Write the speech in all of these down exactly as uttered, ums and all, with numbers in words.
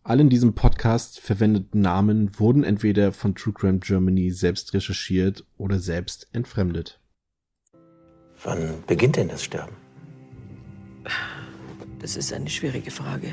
Alle in diesem Podcast verwendeten Namen wurden entweder von True Crime Germany selbst recherchiert oder selbst entfremdet. Wann beginnt denn das Sterben? Das ist eine schwierige Frage.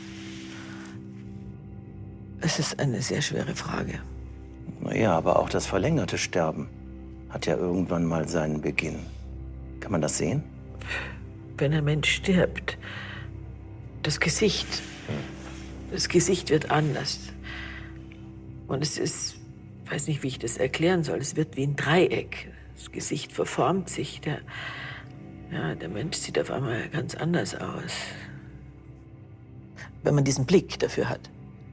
Es ist eine sehr schwere Frage. Naja, aber auch das verlängerte Sterben hat ja irgendwann mal seinen Beginn. Kann man das sehen? Wenn ein Mensch stirbt, das Gesicht, das Gesicht wird anders. Und es ist, ich weiß nicht, wie ich das erklären soll, es wird wie ein Dreieck. Das Gesicht verformt sich, der, ja, der Mensch sieht auf einmal ganz anders aus. Wenn man diesen Blick dafür hat.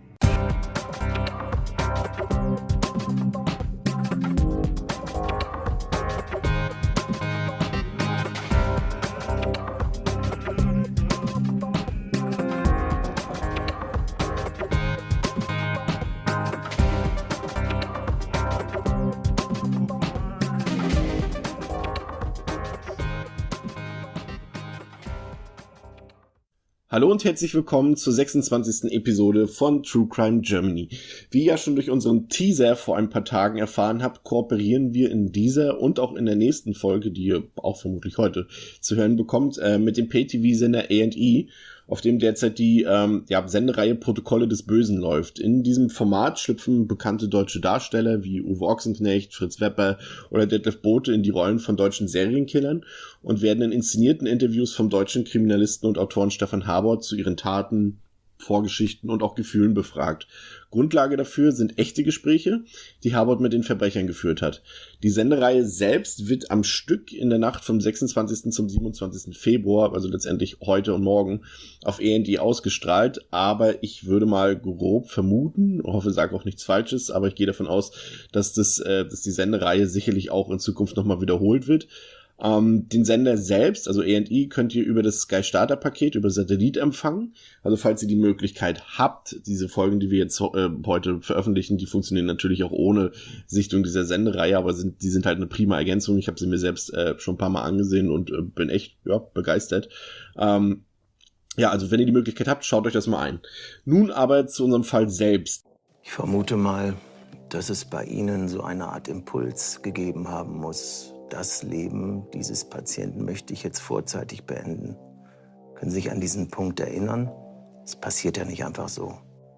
Hallo und herzlich willkommen zur sechsundzwanzigsten Episode von True Crime Germany. Wie ihr ja schon durch unseren Teaser vor ein paar Tagen erfahren habt, kooperieren wir in dieser und auch in der nächsten Folge, die ihr auch vermutlich heute zu hören bekommt, äh, mit dem Pay-T V-Sender A and E, auf dem derzeit die ähm, ja, Sendereihe Protokolle des Bösen läuft. In diesem Format schlüpfen bekannte deutsche Darsteller wie Uwe Ochsenknecht, Fritz Wepper oder Detlef Bote in die Rollen von deutschen Serienkillern und werden in inszenierten Interviews vom deutschen Kriminalisten und Autoren Stefan Habort zu ihren Taten, Vorgeschichten und auch Gefühlen befragt. Grundlage dafür sind echte Gespräche, die Habort mit den Verbrechern geführt hat. Die Sendereihe selbst wird am Stück in der Nacht vom sechsundzwanzigsten zum siebenundzwanzigsten Februar, also letztendlich heute und morgen, auf A and E ausgestrahlt. Aber ich würde mal grob vermuten, hoffe, sage auch nichts Falsches, aber ich gehe davon aus, dass das, äh, dass die Sendereihe sicherlich auch in Zukunft nochmal wiederholt wird. Ähm, den Sender selbst, also A and E, könnt ihr über das Sky Starter Paket, über Satellit empfangen. Also falls ihr die Möglichkeit habt, diese Folgen, die wir jetzt äh, heute veröffentlichen, die funktionieren natürlich auch ohne Sichtung dieser Sendereihe, aber sind, die sind halt eine prima Ergänzung. Ich habe sie mir selbst äh, schon ein paar Mal angesehen und äh, bin echt ja, begeistert. Ähm, ja, also wenn ihr die Möglichkeit habt, schaut euch das mal ein. Nun aber zu unserem Fall selbst. Ich vermute mal, dass es bei Ihnen so eine Art Impuls gegeben haben muss. Das Leben dieses Patienten möchte ich jetzt vorzeitig beenden. Können Sie sich an diesen Punkt erinnern? Es passiert ja nicht einfach so.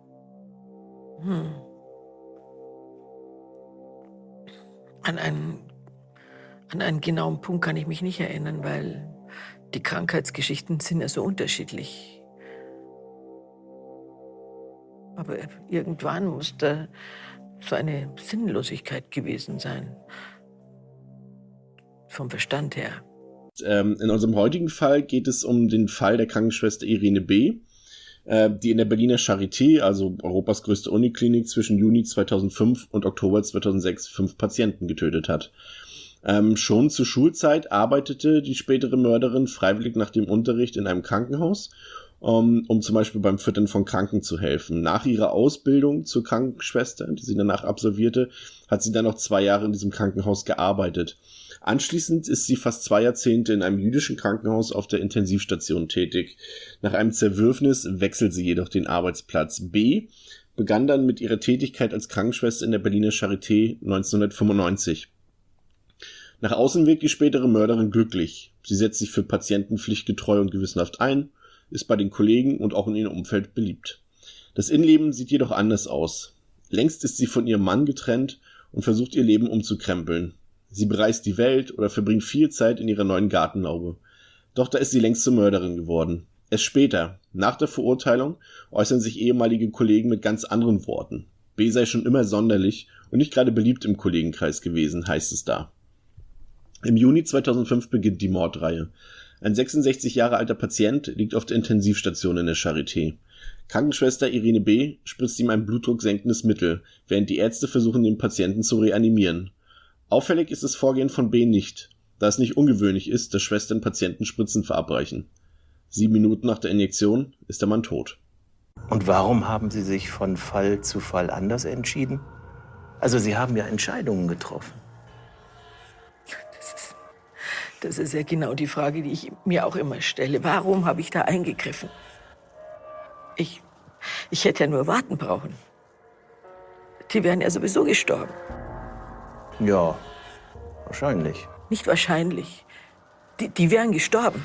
Hm. An einen, an einen genauen Punkt kann ich mich nicht erinnern, weil die Krankheitsgeschichten sind ja so unterschiedlich. Aber irgendwann muss da so eine Sinnlosigkeit gewesen sein. Vom Verstand her. Ähm, in unserem heutigen Fall geht es um den Fall der Krankenschwester Irene B., äh, die in der Berliner Charité, also Europas größte Uniklinik, zwischen Juni zweitausendfünf und Oktober zweitausendsechs fünf Patienten getötet hat. Ähm, schon zur Schulzeit arbeitete die spätere Mörderin freiwillig nach dem Unterricht in einem Krankenhaus, um, um zum Beispiel beim Füttern von Kranken zu helfen. Nach ihrer Ausbildung zur Krankenschwester, die sie danach absolvierte, hat sie dann noch zwei Jahre in diesem Krankenhaus gearbeitet. Anschließend ist sie fast zwei Jahrzehnte in einem jüdischen Krankenhaus auf der Intensivstation tätig. Nach einem Zerwürfnis wechselt sie jedoch den Arbeitsplatz. B. begann dann mit ihrer Tätigkeit als Krankenschwester in der Berliner Charité neunzehnhundertfünfundneunzig. Nach außen wirkt die spätere Mörderin glücklich. Sie setzt sich für Patienten pflichtgetreu und gewissenhaft ein, ist bei den Kollegen und auch in ihrem Umfeld beliebt. Das Innenleben sieht jedoch anders aus. Längst ist sie von ihrem Mann getrennt und versucht ihr Leben umzukrempeln. Sie bereist die Welt oder verbringt viel Zeit in ihrer neuen Gartenlaube. Doch da ist sie längst zur Mörderin geworden. Erst später, nach der Verurteilung, äußern sich ehemalige Kollegen mit ganz anderen Worten. B sei schon immer sonderlich und nicht gerade beliebt im Kollegenkreis gewesen, heißt es da. Im Juni zweitausendfünf beginnt die Mordreihe. Ein sechsundsechzig Jahre alter Patient liegt auf der Intensivstation in der Charité. Krankenschwester Irene B. spritzt ihm ein blutdrucksenkendes Mittel, während die Ärzte versuchen, den Patienten zu reanimieren. Auffällig ist das Vorgehen von B. nicht, da es nicht ungewöhnlich ist, dass Schwestern Patienten Spritzen verabreichen. Sieben Minuten nach der Injektion ist der Mann tot. Und warum haben Sie sich von Fall zu Fall anders entschieden? Also Sie haben ja Entscheidungen getroffen. Das ist, das ist ja genau die Frage, die ich mir auch immer stelle. Warum habe ich da eingegriffen? Ich, Ich hätte ja nur warten brauchen. Die wären ja sowieso gestorben. Ja, wahrscheinlich. Nicht wahrscheinlich. Die, die wären gestorben.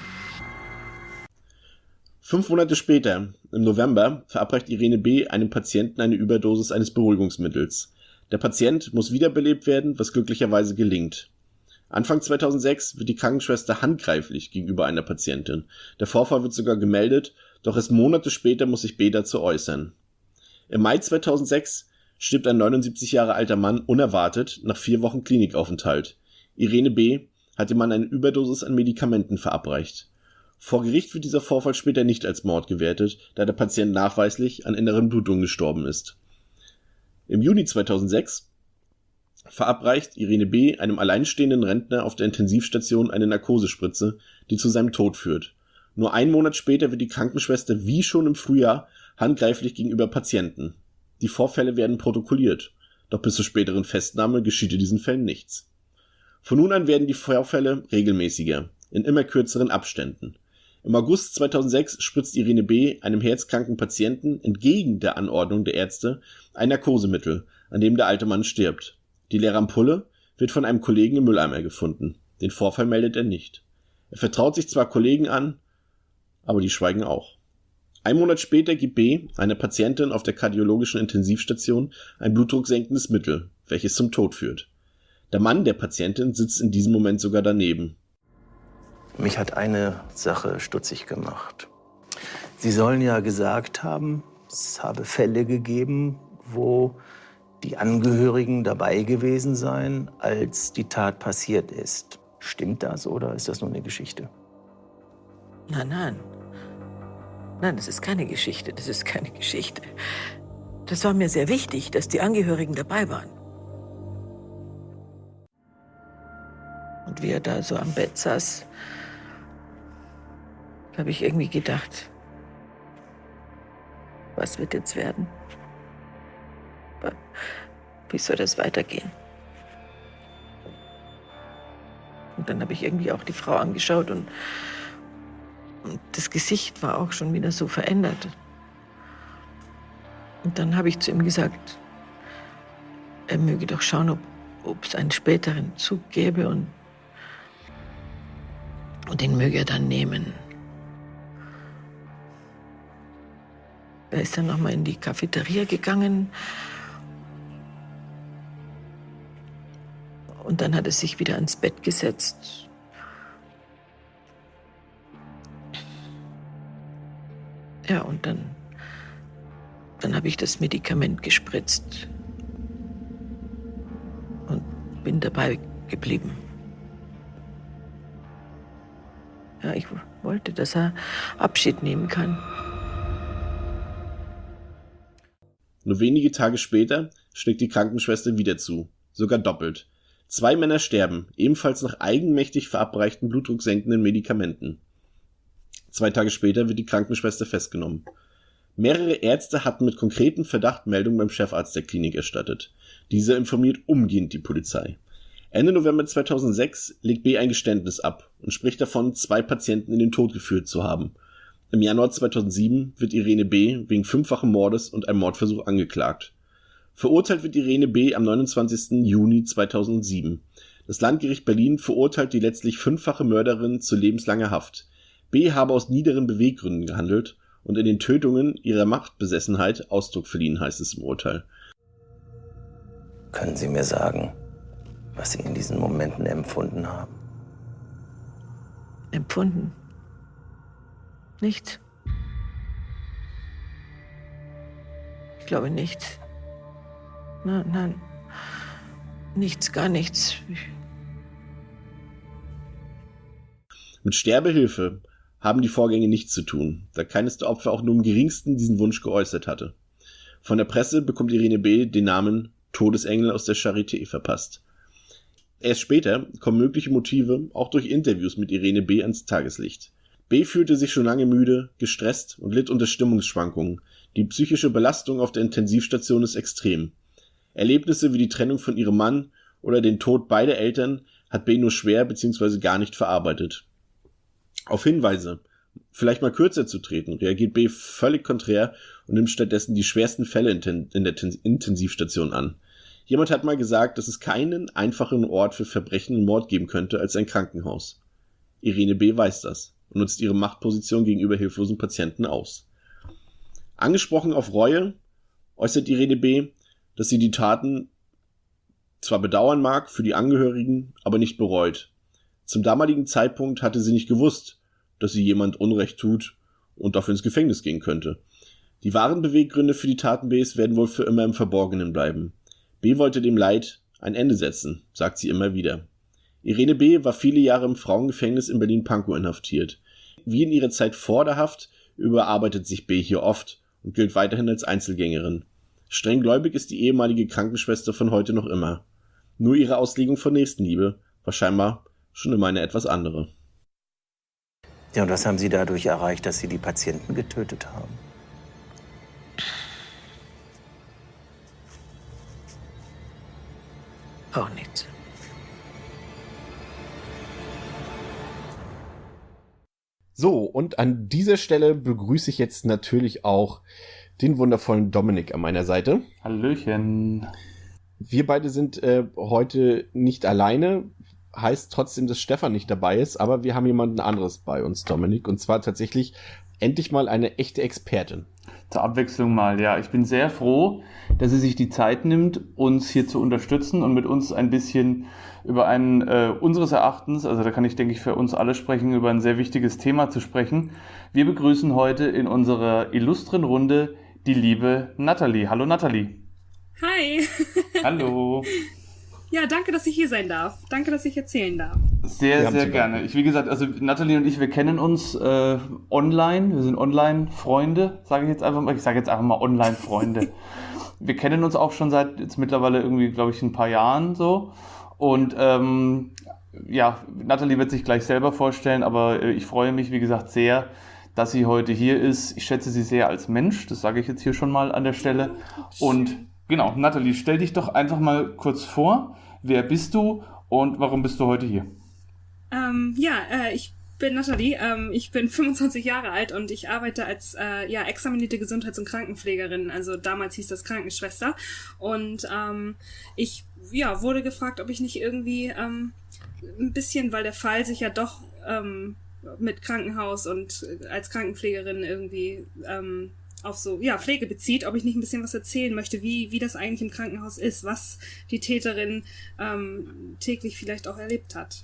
Fünf Monate später, im November, verabreicht Irene B. einem Patienten eine Überdosis eines Beruhigungsmittels. Der Patient muss wiederbelebt werden, was glücklicherweise gelingt. Anfang zweitausendsechs wird die Krankenschwester handgreiflich gegenüber einer Patientin. Der Vorfall wird sogar gemeldet, doch erst Monate später muss sich B. dazu äußern. Im Mai zweitausendsechs stirbt ein neunundsiebzig Jahre alter Mann unerwartet nach vier Wochen Klinikaufenthalt. Irene B. hat dem Mann eine Überdosis an Medikamenten verabreicht. Vor Gericht wird dieser Vorfall später nicht als Mord gewertet, da der Patient nachweislich an inneren Blutungen gestorben ist. Im Juni zweitausendsechs verabreicht Irene B. einem alleinstehenden Rentner auf der Intensivstation eine Narkosespritze, die zu seinem Tod führt. Nur einen Monat später wird die Krankenschwester wie schon im Frühjahr handgreiflich gegenüber Patienten. Die Vorfälle werden protokolliert, doch bis zur späteren Festnahme geschieht in diesen Fällen nichts. Von nun an werden die Vorfälle regelmäßiger, in immer kürzeren Abständen. Im August zweitausendsechs spritzt Irene B. einem herzkranken Patienten entgegen der Anordnung der Ärzte ein Narkosemittel, an dem der alte Mann stirbt. Die leere Ampulle wird von einem Kollegen im Mülleimer gefunden. Den Vorfall meldet er nicht. Er vertraut sich zwar Kollegen an, aber die schweigen auch. Ein Monat später gibt B. einer Patientin auf der kardiologischen Intensivstation ein blutdrucksenkendes Mittel, welches zum Tod führt. Der Mann der Patientin sitzt in diesem Moment sogar daneben. Mich hat eine Sache stutzig gemacht. Sie sollen ja gesagt haben, es habe Fälle gegeben, wo die Angehörigen dabei gewesen seien, als die Tat passiert ist. Stimmt das oder ist das nur eine Geschichte? Nein, nein. Nein, das ist keine Geschichte. Das ist keine Geschichte. Das war mir sehr wichtig, dass die Angehörigen dabei waren. Und wie er da so am Bett saß, habe ich irgendwie gedacht, was wird jetzt werden? Wie soll das weitergehen? Und dann habe ich irgendwie auch die Frau angeschaut und, und das Gesicht war auch schon wieder so verändert. Und dann habe ich zu ihm gesagt, er möge doch schauen, ob, ob es einen späteren Zug gäbe und, und den möge er dann nehmen. Er ist dann nochmal in die Cafeteria gegangen. Und dann hat er sich wieder ans Bett gesetzt. Ja, und dann, dann habe ich das Medikament gespritzt und bin dabei geblieben. Ja, ich wollte, dass er Abschied nehmen kann. Nur wenige Tage später schlägt die Krankenschwester wieder zu, sogar doppelt. Zwei Männer sterben, ebenfalls nach eigenmächtig verabreichten blutdrucksenkenden Medikamenten. Zwei Tage später wird die Krankenschwester festgenommen. Mehrere Ärzte hatten mit konkreten Verdacht Meldungen beim Chefarzt der Klinik erstattet. Dieser informiert umgehend die Polizei. Ende November zweitausendsechs legt B. ein Geständnis ab und spricht davon, zwei Patienten in den Tod geführt zu haben. Im Januar zweitausendsieben wird Irene B. wegen fünffachen Mordes und einem Mordversuch angeklagt. Verurteilt wird Irene B. am neunundzwanzigsten Juni zweitausendsieben. Das Landgericht Berlin verurteilt die letztlich fünffache Mörderin zu lebenslanger Haft. B. habe aus niederen Beweggründen gehandelt und in den Tötungen ihrer Machtbesessenheit Ausdruck verliehen, heißt es im Urteil. Können Sie mir sagen, was Sie in diesen Momenten empfunden haben? Empfunden? Nichts. Ich glaube nichts. Nein, nein. Nichts, gar nichts. Mit Sterbehilfe haben die Vorgänge nichts zu tun, da keines der Opfer auch nur im geringsten diesen Wunsch geäußert hatte. Von der Presse bekommt Irene B. den Namen Todesengel aus der Charité verpasst. Erst später kommen mögliche Motive auch durch Interviews mit Irene B. ans Tageslicht. B. fühlte sich schon lange müde, gestresst und litt unter Stimmungsschwankungen. Die psychische Belastung auf der Intensivstation ist extrem. Erlebnisse wie die Trennung von ihrem Mann oder den Tod beider Eltern hat B. nur schwer bzw. gar nicht verarbeitet. Auf Hinweise, vielleicht mal kürzer zu treten, reagiert B völlig konträr und nimmt stattdessen die schwersten Fälle in, ten- in der ten- Intensivstation an. Jemand hat mal gesagt, dass es keinen einfachen Ort für Verbrechen und Mord geben könnte als ein Krankenhaus. Irene B. weiß das und nutzt ihre Machtposition gegenüber hilflosen Patienten aus. Angesprochen auf Reue äußert Irene B., dass sie die Taten zwar bedauern mag für die Angehörigen, aber nicht bereut. Zum damaligen Zeitpunkt hatte sie nicht gewusst, dass sie jemand Unrecht tut und dafür ins Gefängnis gehen könnte. Die wahren Beweggründe für die Taten Bs werden wohl für immer im Verborgenen bleiben. B wollte dem Leid ein Ende setzen, sagt sie immer wieder. Irene B. war viele Jahre im Frauengefängnis in Berlin-Pankow inhaftiert. Wie in ihrer Zeit vor der Haft überarbeitet sich B. hier oft und gilt weiterhin als Einzelgängerin. Strenggläubig ist die ehemalige Krankenschwester von heute noch immer. Nur ihre Auslegung von Nächstenliebe war scheinbar schon immer eine etwas andere. Ja, und was haben Sie dadurch erreicht, dass Sie die Patienten getötet haben? Auch nichts. So, und an dieser Stelle begrüße ich jetzt natürlich auch den wundervollen Dominik an meiner Seite. Hallöchen. Wir beide sind äh, heute nicht alleine, heißt trotzdem, dass Stefan nicht dabei ist, aber wir haben jemanden anderes bei uns, Dominik, und zwar tatsächlich endlich mal eine echte Expertin. Zur Abwechslung mal, ja. Ich bin sehr froh, dass sie sich die Zeit nimmt, uns hier zu unterstützen und mit uns ein bisschen über ein, äh, unseres Erachtens, also da kann ich, denke ich, für uns alle sprechen, über ein sehr wichtiges Thema zu sprechen. Wir begrüßen heute in unserer illustren Runde die liebe Nathalie. Hallo Nathalie. Hi. Hallo. Ja, danke, dass ich hier sein darf. Danke, dass ich erzählen darf. Sehr, sehr gerne. Ich, wie gesagt, also Nathalie und ich, wir kennen uns äh, online. Wir sind Online-Freunde, sage ich jetzt einfach mal. Ich sage jetzt einfach mal Online-Freunde. Wir kennen uns auch schon seit jetzt mittlerweile irgendwie, glaube ich, ein paar Jahren so. Und ähm, ja, Nathalie wird sich gleich selber vorstellen, aber äh, ich freue mich, wie gesagt, sehr, dass sie heute hier ist. Ich schätze sie sehr als Mensch, das sage ich jetzt hier schon mal an der Stelle. Und genau, Nathalie, stell dich doch einfach mal kurz vor. Wer bist du und warum bist du heute hier? Ähm, ja, äh, ich bin Nathalie, ähm, ich bin fünfundzwanzig Jahre alt und ich arbeite als äh, ja, examinierte Gesundheits- und Krankenpflegerin, also damals hieß das Krankenschwester. Und ähm, ich ja, wurde gefragt, ob ich nicht irgendwie ähm, ein bisschen, weil der Fall sich ja doch ähm, mit Krankenhaus und als Krankenpflegerin irgendwie ähm, auf so ja Pflege bezieht, ob ich nicht ein bisschen was erzählen möchte, wie wie das eigentlich im Krankenhaus ist, was die Täterin ähm, täglich vielleicht auch erlebt hat.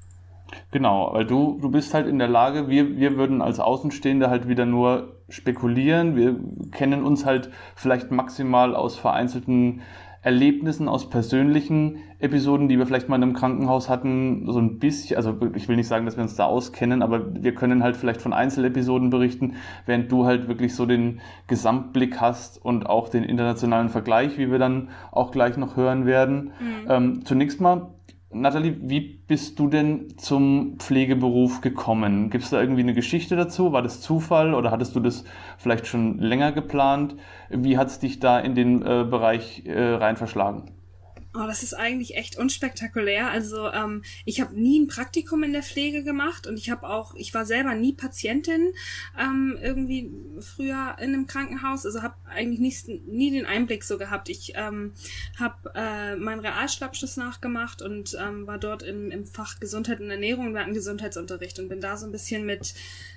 Genau, weil du du bist halt in der Lage, wir wir würden als Außenstehende halt wieder nur spekulieren, wir kennen uns halt vielleicht maximal aus vereinzelten Erlebnissen, aus persönlichen Episoden, die wir vielleicht mal in einem Krankenhaus hatten, so ein bisschen, also ich will nicht sagen, dass wir uns da auskennen, aber wir können halt vielleicht von Einzelepisoden berichten, während du halt wirklich so den Gesamtblick hast und auch den internationalen Vergleich, wie wir dann auch gleich noch hören werden. Mhm. Ähm, zunächst mal, Nathalie, wie bist du denn zum Pflegeberuf gekommen? Gibt es da irgendwie eine Geschichte dazu? War das Zufall oder hattest du das vielleicht schon länger geplant? Wie hat es dich da in den äh, Bereich äh, rein verschlagen? Oh, das ist eigentlich echt unspektakulär. Also ähm, ich habe nie ein Praktikum in der Pflege gemacht und ich habe auch, ich war selber nie Patientin ähm, irgendwie früher in einem Krankenhaus. Also habe eigentlich nie, nie den Einblick so gehabt. Ich ähm, habe äh, meinen Realschulabschluss nachgemacht und ähm, war dort im, im Fach Gesundheit und Ernährung und wir hatten Gesundheitsunterricht und bin da so ein bisschen mit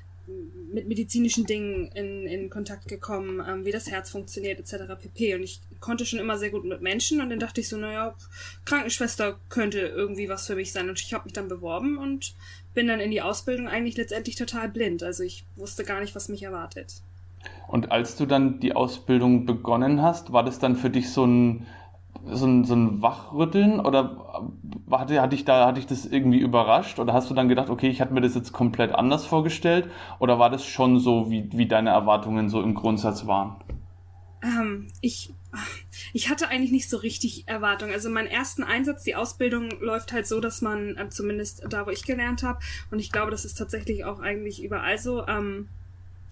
mit medizinischen Dingen in, in Kontakt gekommen, ähm, wie das Herz funktioniert et cetera pp. Und ich konnte schon immer sehr gut mit Menschen und dann dachte ich so, naja, Krankenschwester könnte irgendwie was für mich sein. Und ich habe mich dann beworben und bin dann in die Ausbildung eigentlich letztendlich total blind. Also ich wusste gar nicht, was mich erwartet. Und als du dann die Ausbildung begonnen hast, war das dann für dich so ein So ein, so ein Wachrütteln oder hatte, hatte, ich da, hatte ich das irgendwie überrascht oder hast du dann gedacht, okay, ich hatte mir das jetzt komplett anders vorgestellt oder war das schon so, wie, wie deine Erwartungen so im Grundsatz waren? Ähm, ich, ich hatte eigentlich nicht so richtig Erwartungen. Also meinen ersten Einsatz, die Ausbildung läuft halt so, dass man, äh, zumindest da, wo ich gelernt habe, und ich glaube, das ist tatsächlich auch eigentlich überall so, ähm,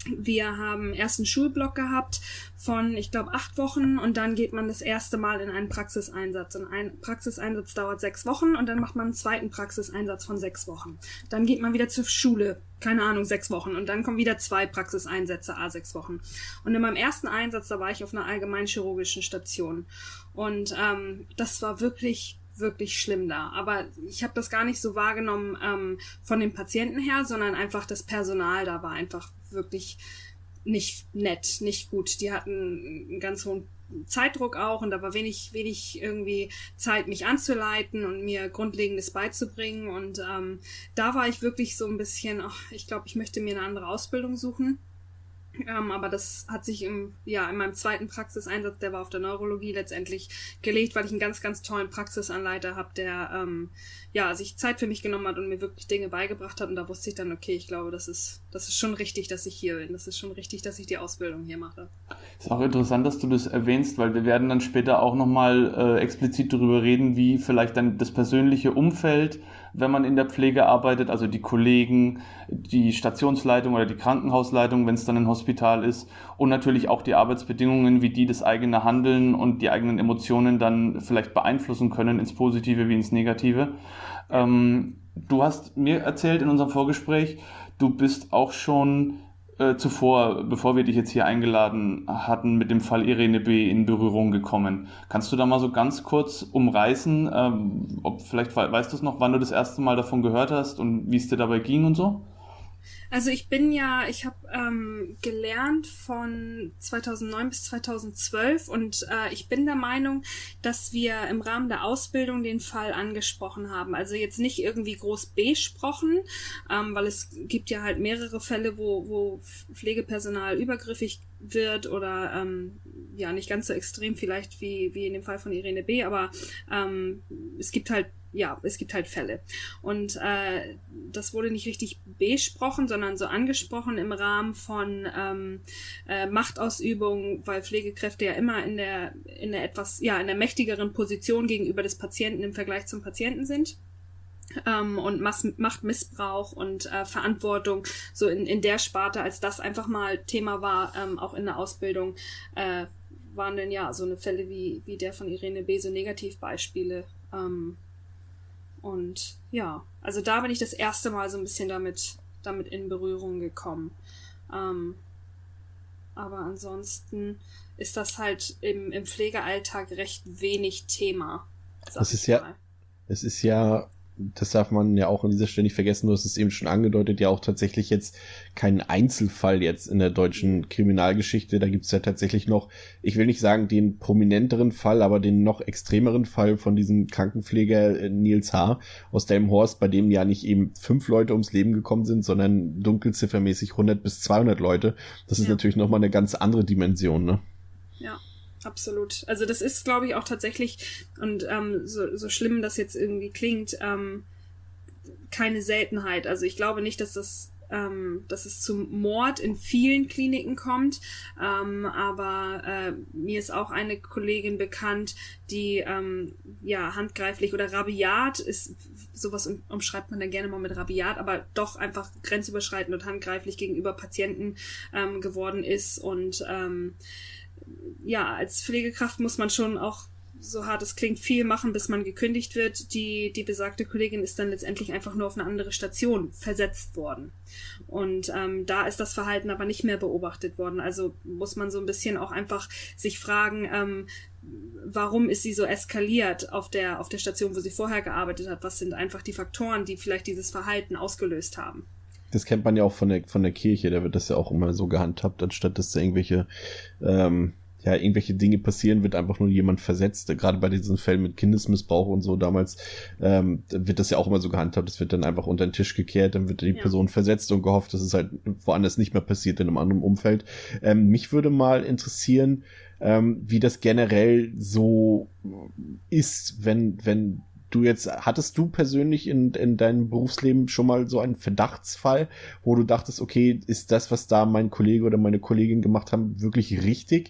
Wir haben erst einen Schulblock gehabt von, ich glaube, acht Wochen und dann geht man das erste Mal in einen Praxiseinsatz. Und ein Praxiseinsatz dauert sechs Wochen und dann macht man einen zweiten Praxiseinsatz von sechs Wochen. Dann geht man wieder zur Schule, keine Ahnung, sechs Wochen und dann kommen wieder zwei Praxiseinsätze, a sechs Wochen. Und in meinem ersten Einsatz, da war ich auf einer allgemeinchirurgischen Station und ähm, das war wirklich... wirklich schlimm da. Aber ich habe das gar nicht so wahrgenommen ähm, von den Patienten her, sondern einfach das Personal da war einfach wirklich nicht nett, nicht gut. Die hatten einen ganz hohen Zeitdruck auch und da war wenig, wenig irgendwie Zeit, mich anzuleiten und mir Grundlegendes beizubringen. Und ähm, da war ich wirklich so ein bisschen, ach, ich glaube, ich möchte mir eine andere Ausbildung suchen. Ähm, aber das hat sich im, ja, in meinem zweiten Praxiseinsatz, der war auf der Neurologie letztendlich gelegt, weil ich einen ganz, ganz tollen Praxisanleiter habe, der ähm, ja, sich Zeit für mich genommen hat und mir wirklich Dinge beigebracht hat. Und da wusste ich dann, okay, ich glaube, das ist, das ist schon richtig, dass ich hier bin. Das ist schon richtig, dass ich die Ausbildung hier mache. Ist auch interessant, dass du das erwähnst, weil wir werden dann später auch nochmal äh, explizit darüber reden, wie vielleicht dann das persönliche Umfeld, wenn man in der Pflege arbeitet, also die Kollegen, die Stationsleitung oder die Krankenhausleitung, wenn es dann ein Hospital ist und natürlich auch die Arbeitsbedingungen, wie die das eigene Handeln und die eigenen Emotionen dann vielleicht beeinflussen können, ins Positive wie ins Negative. Ähm, du hast mir erzählt in unserem Vorgespräch, du bist auch schon äh, zuvor, bevor wir dich jetzt hier eingeladen hatten, mit dem Fall Irene B. in Berührung gekommen. Kannst du da mal so ganz kurz umreißen, ähm, ob vielleicht weißt du es noch, wann du das erste Mal davon gehört hast und wie es dir dabei ging und so? Also ich bin ja, ich habe ähm, gelernt von zweitausendneun bis zweitausendzwölf und äh, ich bin der Meinung, dass wir im Rahmen der Ausbildung den Fall angesprochen haben. Also jetzt nicht irgendwie groß besprochen, ähm, weil es gibt ja halt mehrere Fälle, wo, wo Pflegepersonal übergriffig wird oder ähm, ja nicht ganz so extrem vielleicht wie, wie in dem Fall von Irene B., aber ähm, es gibt halt Ja, es gibt halt Fälle. Und äh, das wurde nicht richtig besprochen, sondern so angesprochen im Rahmen von ähm, äh, Machtausübung, weil Pflegekräfte ja immer in der in der etwas, ja, in der mächtigeren Position gegenüber des Patienten im Vergleich zum Patienten sind. Ähm, und Mas- Machtmissbrauch und äh, Verantwortung so in, in der Sparte, als das einfach mal Thema war, ähm, auch in der Ausbildung, äh, waren denn ja so eine Fälle wie, wie der von Irene B., so Negativbeispiele. Ähm, Und ja, also da bin ich das erste Mal so ein bisschen damit, damit in Berührung gekommen. Ähm, aber ansonsten ist das halt im, im Pflegealltag recht wenig Thema. Das ist ja, es ist ja, das darf man ja auch an dieser Stelle nicht vergessen, du hast es eben schon angedeutet, ja auch tatsächlich jetzt kein Einzelfall jetzt in der deutschen Kriminalgeschichte. Da gibt es ja tatsächlich noch, ich will nicht sagen den prominenteren Fall, aber den noch extremeren Fall von diesem Krankenpfleger Nils H. aus Delmenhorst, bei dem ja nicht eben fünf Leute ums Leben gekommen sind, sondern dunkelziffermäßig hundert bis zweihundert Leute. Das ist ja natürlich nochmal eine ganz andere Dimension, ne? Ja. Absolut. Also das ist, glaube ich, auch tatsächlich, und ähm, so, so schlimm das jetzt irgendwie klingt, ähm, keine Seltenheit. Also ich glaube nicht, dass das, ähm, dass es zum Mord in vielen Kliniken kommt, ähm, aber äh, mir ist auch eine Kollegin bekannt, die ähm, ja handgreiflich oder rabiat ist, sowas um, umschreibt man dann gerne mal mit rabiat, aber doch einfach grenzüberschreitend und handgreiflich gegenüber Patienten ähm, geworden ist und ähm, ja, als Pflegekraft muss man schon auch, so hart es klingt, viel machen, bis man gekündigt wird. Die, die besagte Kollegin ist dann letztendlich einfach nur auf eine andere Station versetzt worden. Und ähm, da ist das Verhalten aber nicht mehr beobachtet worden. Also muss man so ein bisschen auch einfach sich fragen, ähm, warum ist sie so eskaliert auf der, auf der Station, wo sie vorher gearbeitet hat? Was sind einfach die Faktoren, die vielleicht dieses Verhalten ausgelöst haben? Das kennt man ja auch von der, von der Kirche, da wird das ja auch immer so gehandhabt, anstatt dass da irgendwelche, ähm, ja, irgendwelche Dinge passieren, wird einfach nur jemand versetzt. Gerade bei diesen Fällen mit Kindesmissbrauch und so damals, ähm, wird das ja auch immer so gehandhabt, das wird dann einfach unter den Tisch gekehrt, dann wird die ja. Person versetzt und gehofft, dass es halt woanders nicht mehr passiert, in einem anderen Umfeld. Ähm, mich würde mal interessieren, ähm, wie das generell so ist, wenn, wenn du jetzt, hattest du persönlich in, in deinem Berufsleben schon mal so einen Verdachtsfall, wo du dachtest, okay, ist das, was da mein Kollege oder meine Kollegin gemacht haben, wirklich richtig?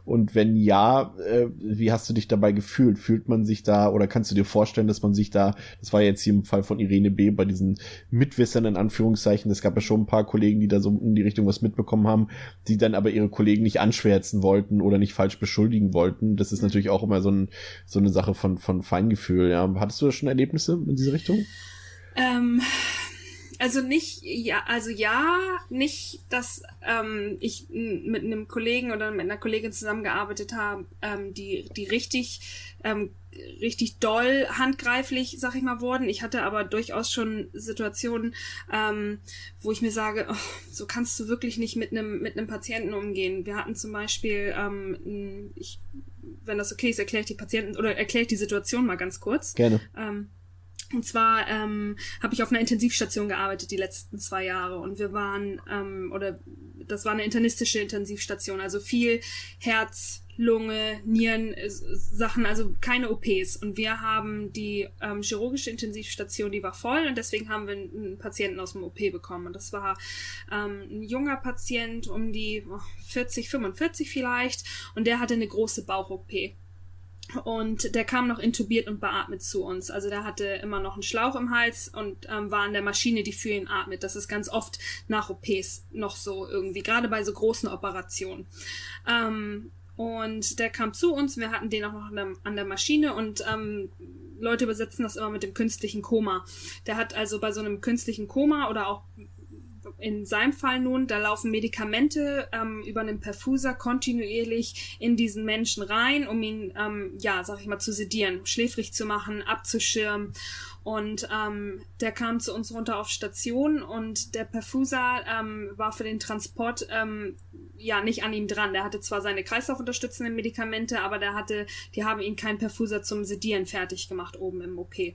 Und wenn ja, äh, wie hast du dich dabei gefühlt? Fühlt man sich da, oder kannst du dir vorstellen, dass man sich da, das war jetzt hier im Fall von Irene B., bei diesen Mitwissern in Anführungszeichen, es gab ja schon ein paar Kollegen, die da so in die Richtung was mitbekommen haben, die dann aber ihre Kollegen nicht anschwärzen wollten oder nicht falsch beschuldigen wollten. Das ist natürlich auch immer so, ein, so eine Sache von, von Feingefühl. Ja. Hattest du da schon Erlebnisse in diese Richtung? Ähm, also nicht, ja, also ja, nicht, dass ähm, ich n- mit einem Kollegen oder mit einer Kollegin zusammengearbeitet habe, ähm, die, die richtig, ähm, richtig doll handgreiflich, sag ich mal, wurden. Ich hatte aber durchaus schon Situationen, ähm, wo ich mir sage, oh, so kannst du wirklich nicht mit einem mit einem Patienten umgehen. Wir hatten zum Beispiel, ähm, ich, wenn das okay ist, erkläre ich die Patienten oder erkläre ich die Situation mal ganz kurz. Gerne. Ähm, Und zwar ähm, habe ich auf einer Intensivstation gearbeitet die letzten zwei Jahre und wir waren, ähm, oder das war eine internistische Intensivstation, also viel Herz, Lunge, Nieren, äh, Sachen, also keine O Ps. Und wir haben die ähm, chirurgische Intensivstation, die war voll und deswegen haben wir einen Patienten aus dem O P bekommen. Und das war ähm, ein junger Patient, um die oh, vierzig, fünfundvierzig vielleicht, und der hatte eine große Bauch-O P. Und der kam noch intubiert und beatmet zu uns. Also der hatte immer noch einen Schlauch im Hals und ähm, war an der Maschine, die für ihn atmet. Das ist ganz oft nach O Ps noch so irgendwie, gerade bei so großen Operationen. Ähm, und der kam zu uns, wir hatten den auch noch an der, an der Maschine und ähm, Leute übersetzen das immer mit dem künstlichen Koma. Der hat also bei so einem künstlichen Koma oder auch in seinem Fall nun, da laufen Medikamente ähm, über einen Perfuser kontinuierlich in diesen Menschen rein, um ihn, ähm, ja, sag ich mal, zu sedieren, schläfrig zu machen, abzuschirmen. Und ähm, der kam zu uns runter auf Station und der Perfuser ähm, war für den Transport ähm, ja nicht an ihm dran. Der hatte zwar seine kreislaufunterstützenden Medikamente, aber der hatte, die haben ihn keinen Perfuser zum Sedieren fertig gemacht oben im O P.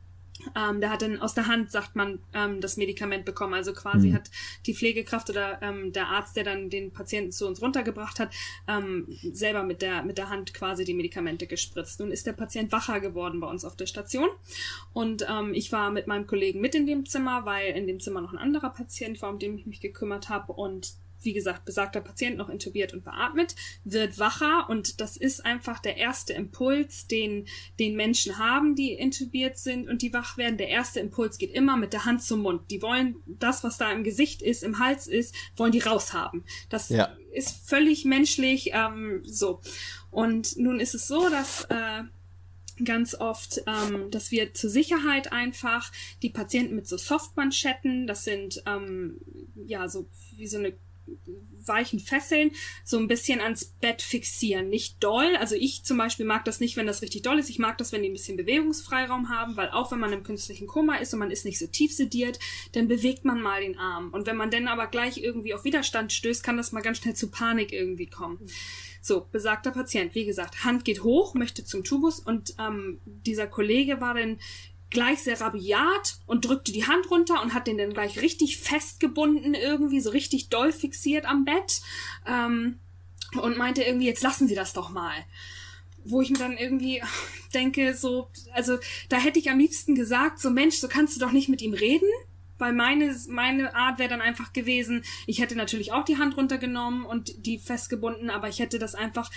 Ähm, der hat dann aus der Hand, sagt man, ähm, das Medikament bekommen. Also quasi Mhm. hat die Pflegekraft oder ähm, der Arzt, der dann den Patienten zu uns runtergebracht hat, ähm, selber mit der, mit der Hand quasi die Medikamente gespritzt. Nun ist der Patient wacher geworden bei uns auf der Station. Und ähm, ich war mit meinem Kollegen mit in dem Zimmer, weil in dem Zimmer noch ein anderer Patient war, um den ich mich gekümmert habe. Und wie gesagt, besagter Patient noch intubiert und beatmet, wird wacher und das ist einfach der erste Impuls, den den Menschen haben, die intubiert sind und die wach werden. Der erste Impuls geht immer mit der Hand zum Mund. Die wollen das, was da im Gesicht ist, im Hals ist, wollen die raushaben. Das Ja. ist völlig menschlich, ähm, so. Und nun ist es so, dass äh, ganz oft, ähm, dass wir zur Sicherheit einfach die Patienten mit so Softmanschetten, das sind ähm, ja so wie so eine weichen Fesseln, so ein bisschen ans Bett fixieren. Nicht doll, also ich zum Beispiel mag das nicht, wenn das richtig doll ist. Ich mag das, wenn die ein bisschen Bewegungsfreiraum haben, weil auch wenn man im künstlichen Koma ist und man ist nicht so tief sediert, dann bewegt man mal den Arm. Und wenn man dann aber gleich irgendwie auf Widerstand stößt, kann das mal ganz schnell zu Panik irgendwie kommen. So, besagter Patient, wie gesagt, Hand geht hoch, möchte zum Tubus und ähm, dieser Kollege war dann gleich sehr rabiat und drückte die Hand runter und hat den dann gleich richtig festgebunden irgendwie, so richtig doll fixiert am Bett ähm, und meinte irgendwie, jetzt lassen Sie das doch mal. Wo ich mir dann irgendwie denke, so, also da hätte ich am liebsten gesagt, so Mensch, so kannst du doch nicht mit ihm reden, weil meine, meine Art wäre dann einfach gewesen, ich hätte natürlich auch die Hand runtergenommen und die festgebunden, aber ich hätte das einfach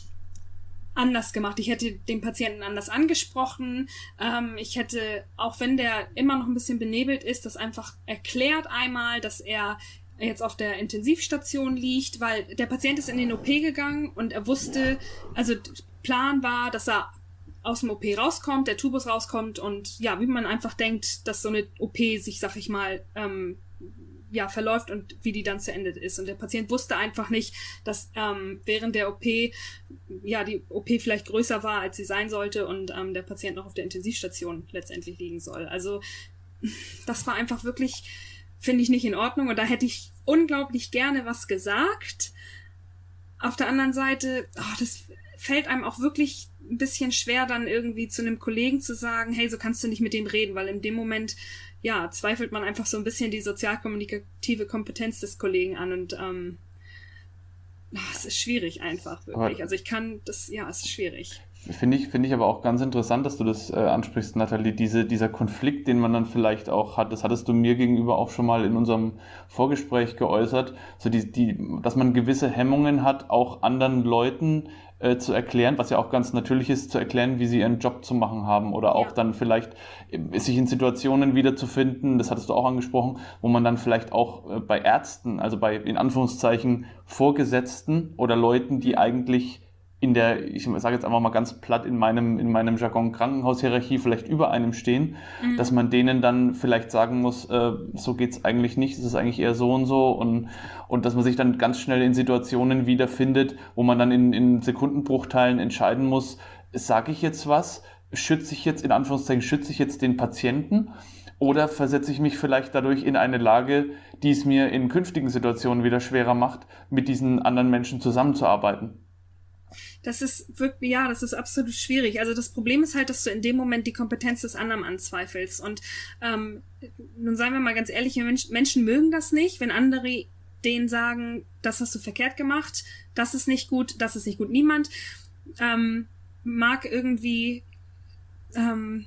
anders gemacht. Ich hätte den Patienten anders angesprochen. Ähm, ich hätte, auch wenn der immer noch ein bisschen benebelt ist, das einfach erklärt einmal, dass er jetzt auf der Intensivstation liegt, weil der Patient ist in den O P gegangen und er wusste, also Plan war, dass er aus dem O P rauskommt, der Tubus rauskommt und ja, wie man einfach denkt, dass so eine O P sich, sag ich mal, ähm, ja, verläuft und wie die dann zu Ende ist. Und der Patient wusste einfach nicht, dass ähm, während der O P, ja, die O P vielleicht größer war, als sie sein sollte und ähm, der Patient noch auf der Intensivstation letztendlich liegen soll. Also das war einfach wirklich, finde ich, nicht in Ordnung und da hätte ich unglaublich gerne was gesagt. Auf der anderen Seite, oh, das fällt einem auch wirklich ein bisschen schwer, dann irgendwie zu einem Kollegen zu sagen, hey, so kannst du nicht mit dem reden, weil in dem Moment ja, zweifelt man einfach so ein bisschen die sozialkommunikative Kompetenz des Kollegen an und ähm, es ist schwierig einfach, wirklich. Aber also ich kann das, ja, es ist schwierig. Finde ich, finde ich aber auch ganz interessant, dass du das äh, ansprichst, Nathalie, diese, dieser Konflikt, den man dann vielleicht auch hat, das hattest du mir gegenüber auch schon mal in unserem Vorgespräch geäußert, so die, die, dass man gewisse Hemmungen hat, auch anderen Leuten äh, zu erklären, was ja auch ganz natürlich ist, zu erklären, wie sie ihren Job zu machen haben oder auch ja. dann vielleicht äh, sich in Situationen wiederzufinden, das hattest du auch angesprochen, wo man dann vielleicht auch äh, bei Ärzten, also bei in Anführungszeichen Vorgesetzten oder Leuten, die eigentlich in der, ich sage jetzt einfach mal ganz platt, in meinem, in meinem Jargon Krankenhaushierarchie vielleicht über einem stehen, mhm. dass man denen dann vielleicht sagen muss, äh, so geht's eigentlich nicht, es ist eigentlich eher so und so und, und dass man sich dann ganz schnell in Situationen wiederfindet, wo man dann in, in Sekundenbruchteilen entscheiden muss, sage ich jetzt was, schütze ich jetzt, in Anführungszeichen, schütze ich jetzt den Patienten oder versetze ich mich vielleicht dadurch in eine Lage, die es mir in künftigen Situationen wieder schwerer macht, mit diesen anderen Menschen zusammenzuarbeiten. Das ist wirklich, ja, das ist absolut schwierig. Also das Problem ist halt, dass du in dem Moment die Kompetenz des anderen anzweifelst. Und ähm, nun seien wir mal ganz ehrlich, Menschen, Menschen mögen das nicht, wenn andere denen sagen, das hast du verkehrt gemacht, das ist nicht gut, das ist nicht gut. Niemand ähm, mag irgendwie, ähm,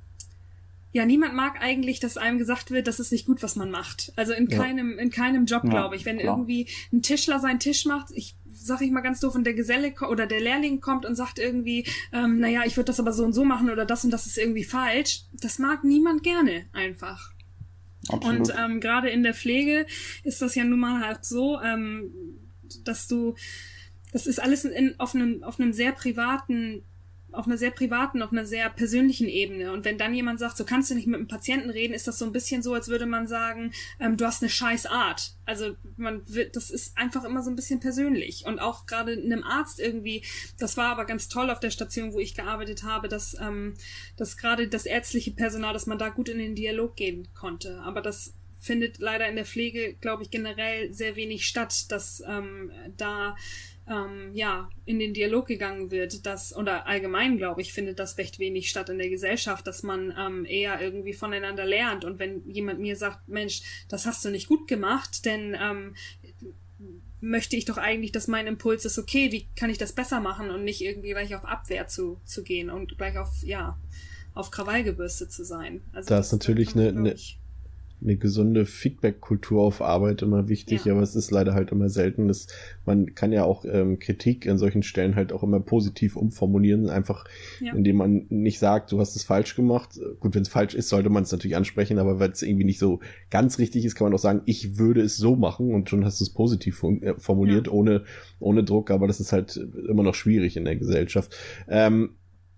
ja, niemand mag eigentlich, dass einem gesagt wird, das ist nicht gut, was man macht. Also in keinem, ja. in keinem Job, ja, glaube ich. Wenn klar. irgendwie ein Tischler seinen Tisch macht, ich sag ich mal ganz doof, und der Geselle oder der Lehrling kommt und sagt irgendwie, ähm, naja, ich würde das aber so und so machen oder das und das ist irgendwie falsch. Das mag niemand gerne einfach. Absolut. Und ähm, gerade in der Pflege ist das ja nun mal halt so, ähm, dass du, das ist alles in, auf einem, auf einem sehr privaten auf einer sehr privaten, auf einer sehr persönlichen Ebene. Und wenn dann jemand sagt, so kannst du nicht mit einem Patienten reden, ist das so ein bisschen so, als würde man sagen, ähm, du hast eine scheiß Art. Also man wird, das ist einfach immer so ein bisschen persönlich. Und auch gerade einem Arzt irgendwie, das war aber ganz toll auf der Station, wo ich gearbeitet habe, dass, ähm, dass gerade das ärztliche Personal, dass man da gut in den Dialog gehen konnte. Aber das findet leider in der Pflege, glaube ich, generell sehr wenig statt, dass ähm, da Ähm, ja, in den Dialog gegangen wird, dass, oder allgemein, glaube ich, findet das recht wenig statt in der Gesellschaft, dass man ähm, eher irgendwie voneinander lernt. Und wenn jemand mir sagt, Mensch, das hast du nicht gut gemacht, denn ähm, möchte ich doch eigentlich, dass mein Impuls ist, okay, wie kann ich das besser machen und nicht irgendwie gleich auf Abwehr zu, zu gehen und gleich auf, ja, auf Krawall gebürstet zu sein. Also da ist natürlich eine, eine eine gesunde Feedback-Kultur auf Arbeit immer wichtig, ja. aber es ist leider halt immer selten. Dass man kann ja auch ähm, Kritik an solchen Stellen halt auch immer positiv umformulieren, einfach ja. indem man nicht sagt, du hast es falsch gemacht. Gut, wenn es falsch ist, sollte man es natürlich ansprechen, aber wenn es irgendwie nicht so ganz richtig ist, kann man auch sagen, ich würde es so machen und schon hast du es positiv formuliert, ja. ohne, ohne Druck, aber das ist halt immer noch schwierig in der Gesellschaft. Ähm,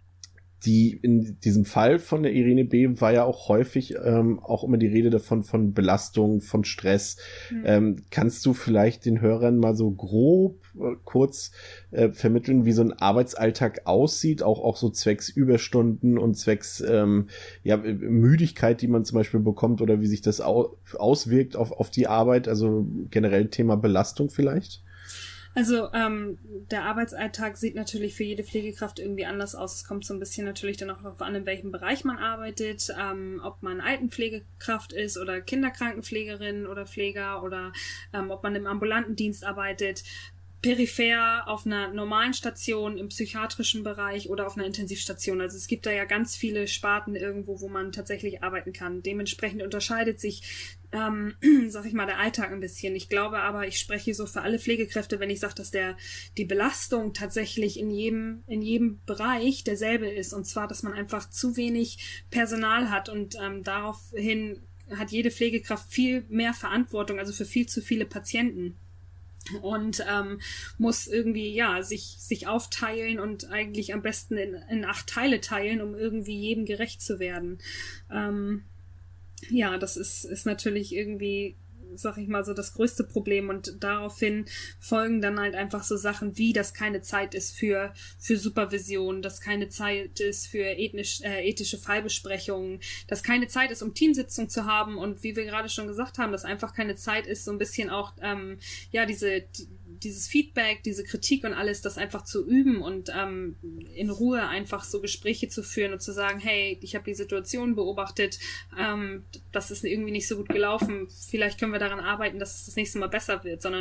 Die, in diesem Fall von der Irene B. war ja auch häufig ähm, auch immer die Rede davon, von Belastung, von Stress. Mhm. Ähm, kannst du vielleicht den Hörern mal so grob äh, kurz äh, vermitteln, wie so ein Arbeitsalltag aussieht, auch, auch so zwecks Überstunden und zwecks ähm, ja, Müdigkeit, die man zum Beispiel bekommt oder wie sich das au- auswirkt auf, auf die Arbeit, also generell Thema Belastung vielleicht? Also ähm, der Arbeitsalltag sieht natürlich für jede Pflegekraft irgendwie anders aus. Es kommt so ein bisschen natürlich dann auch darauf an, in welchem Bereich man arbeitet, ähm, ob man Altenpflegekraft ist oder Kinderkrankenpflegerin oder Pfleger oder ähm, ob man im ambulanten Dienst arbeitet, peripher auf einer normalen Station im psychiatrischen Bereich oder auf einer Intensivstation. Also es gibt da ja ganz viele Sparten irgendwo, wo man tatsächlich arbeiten kann. Dementsprechend unterscheidet sich Ähm, sag ich mal, der Alltag ein bisschen. Ich glaube aber, ich spreche so für alle Pflegekräfte, wenn ich sage, dass der die Belastung tatsächlich in jedem in jedem Bereich derselbe ist. Und zwar, dass man einfach zu wenig Personal hat und ähm, daraufhin hat jede Pflegekraft viel mehr Verantwortung, also für viel zu viele Patienten. Und ähm, muss irgendwie, ja, sich sich aufteilen und eigentlich am besten in, in acht Teile teilen, um irgendwie jedem gerecht zu werden. Ähm, Ja, das ist, ist natürlich irgendwie, sag ich mal, so das größte Problem und daraufhin folgen dann halt einfach so Sachen wie, dass keine Zeit ist für, für Supervision, dass keine Zeit ist für ethnisch, äh, ethische Fallbesprechungen, dass keine Zeit ist, um Teamsitzung zu haben und wie wir gerade schon gesagt haben, dass einfach keine Zeit ist, so ein bisschen auch, ähm, ja, diese, die, dieses Feedback, diese Kritik und alles, das einfach zu üben und ähm, in Ruhe einfach so Gespräche zu führen und zu sagen, hey, ich habe die Situation beobachtet, ähm, das ist irgendwie nicht so gut gelaufen, vielleicht können wir daran arbeiten, dass es das nächste Mal besser wird, sondern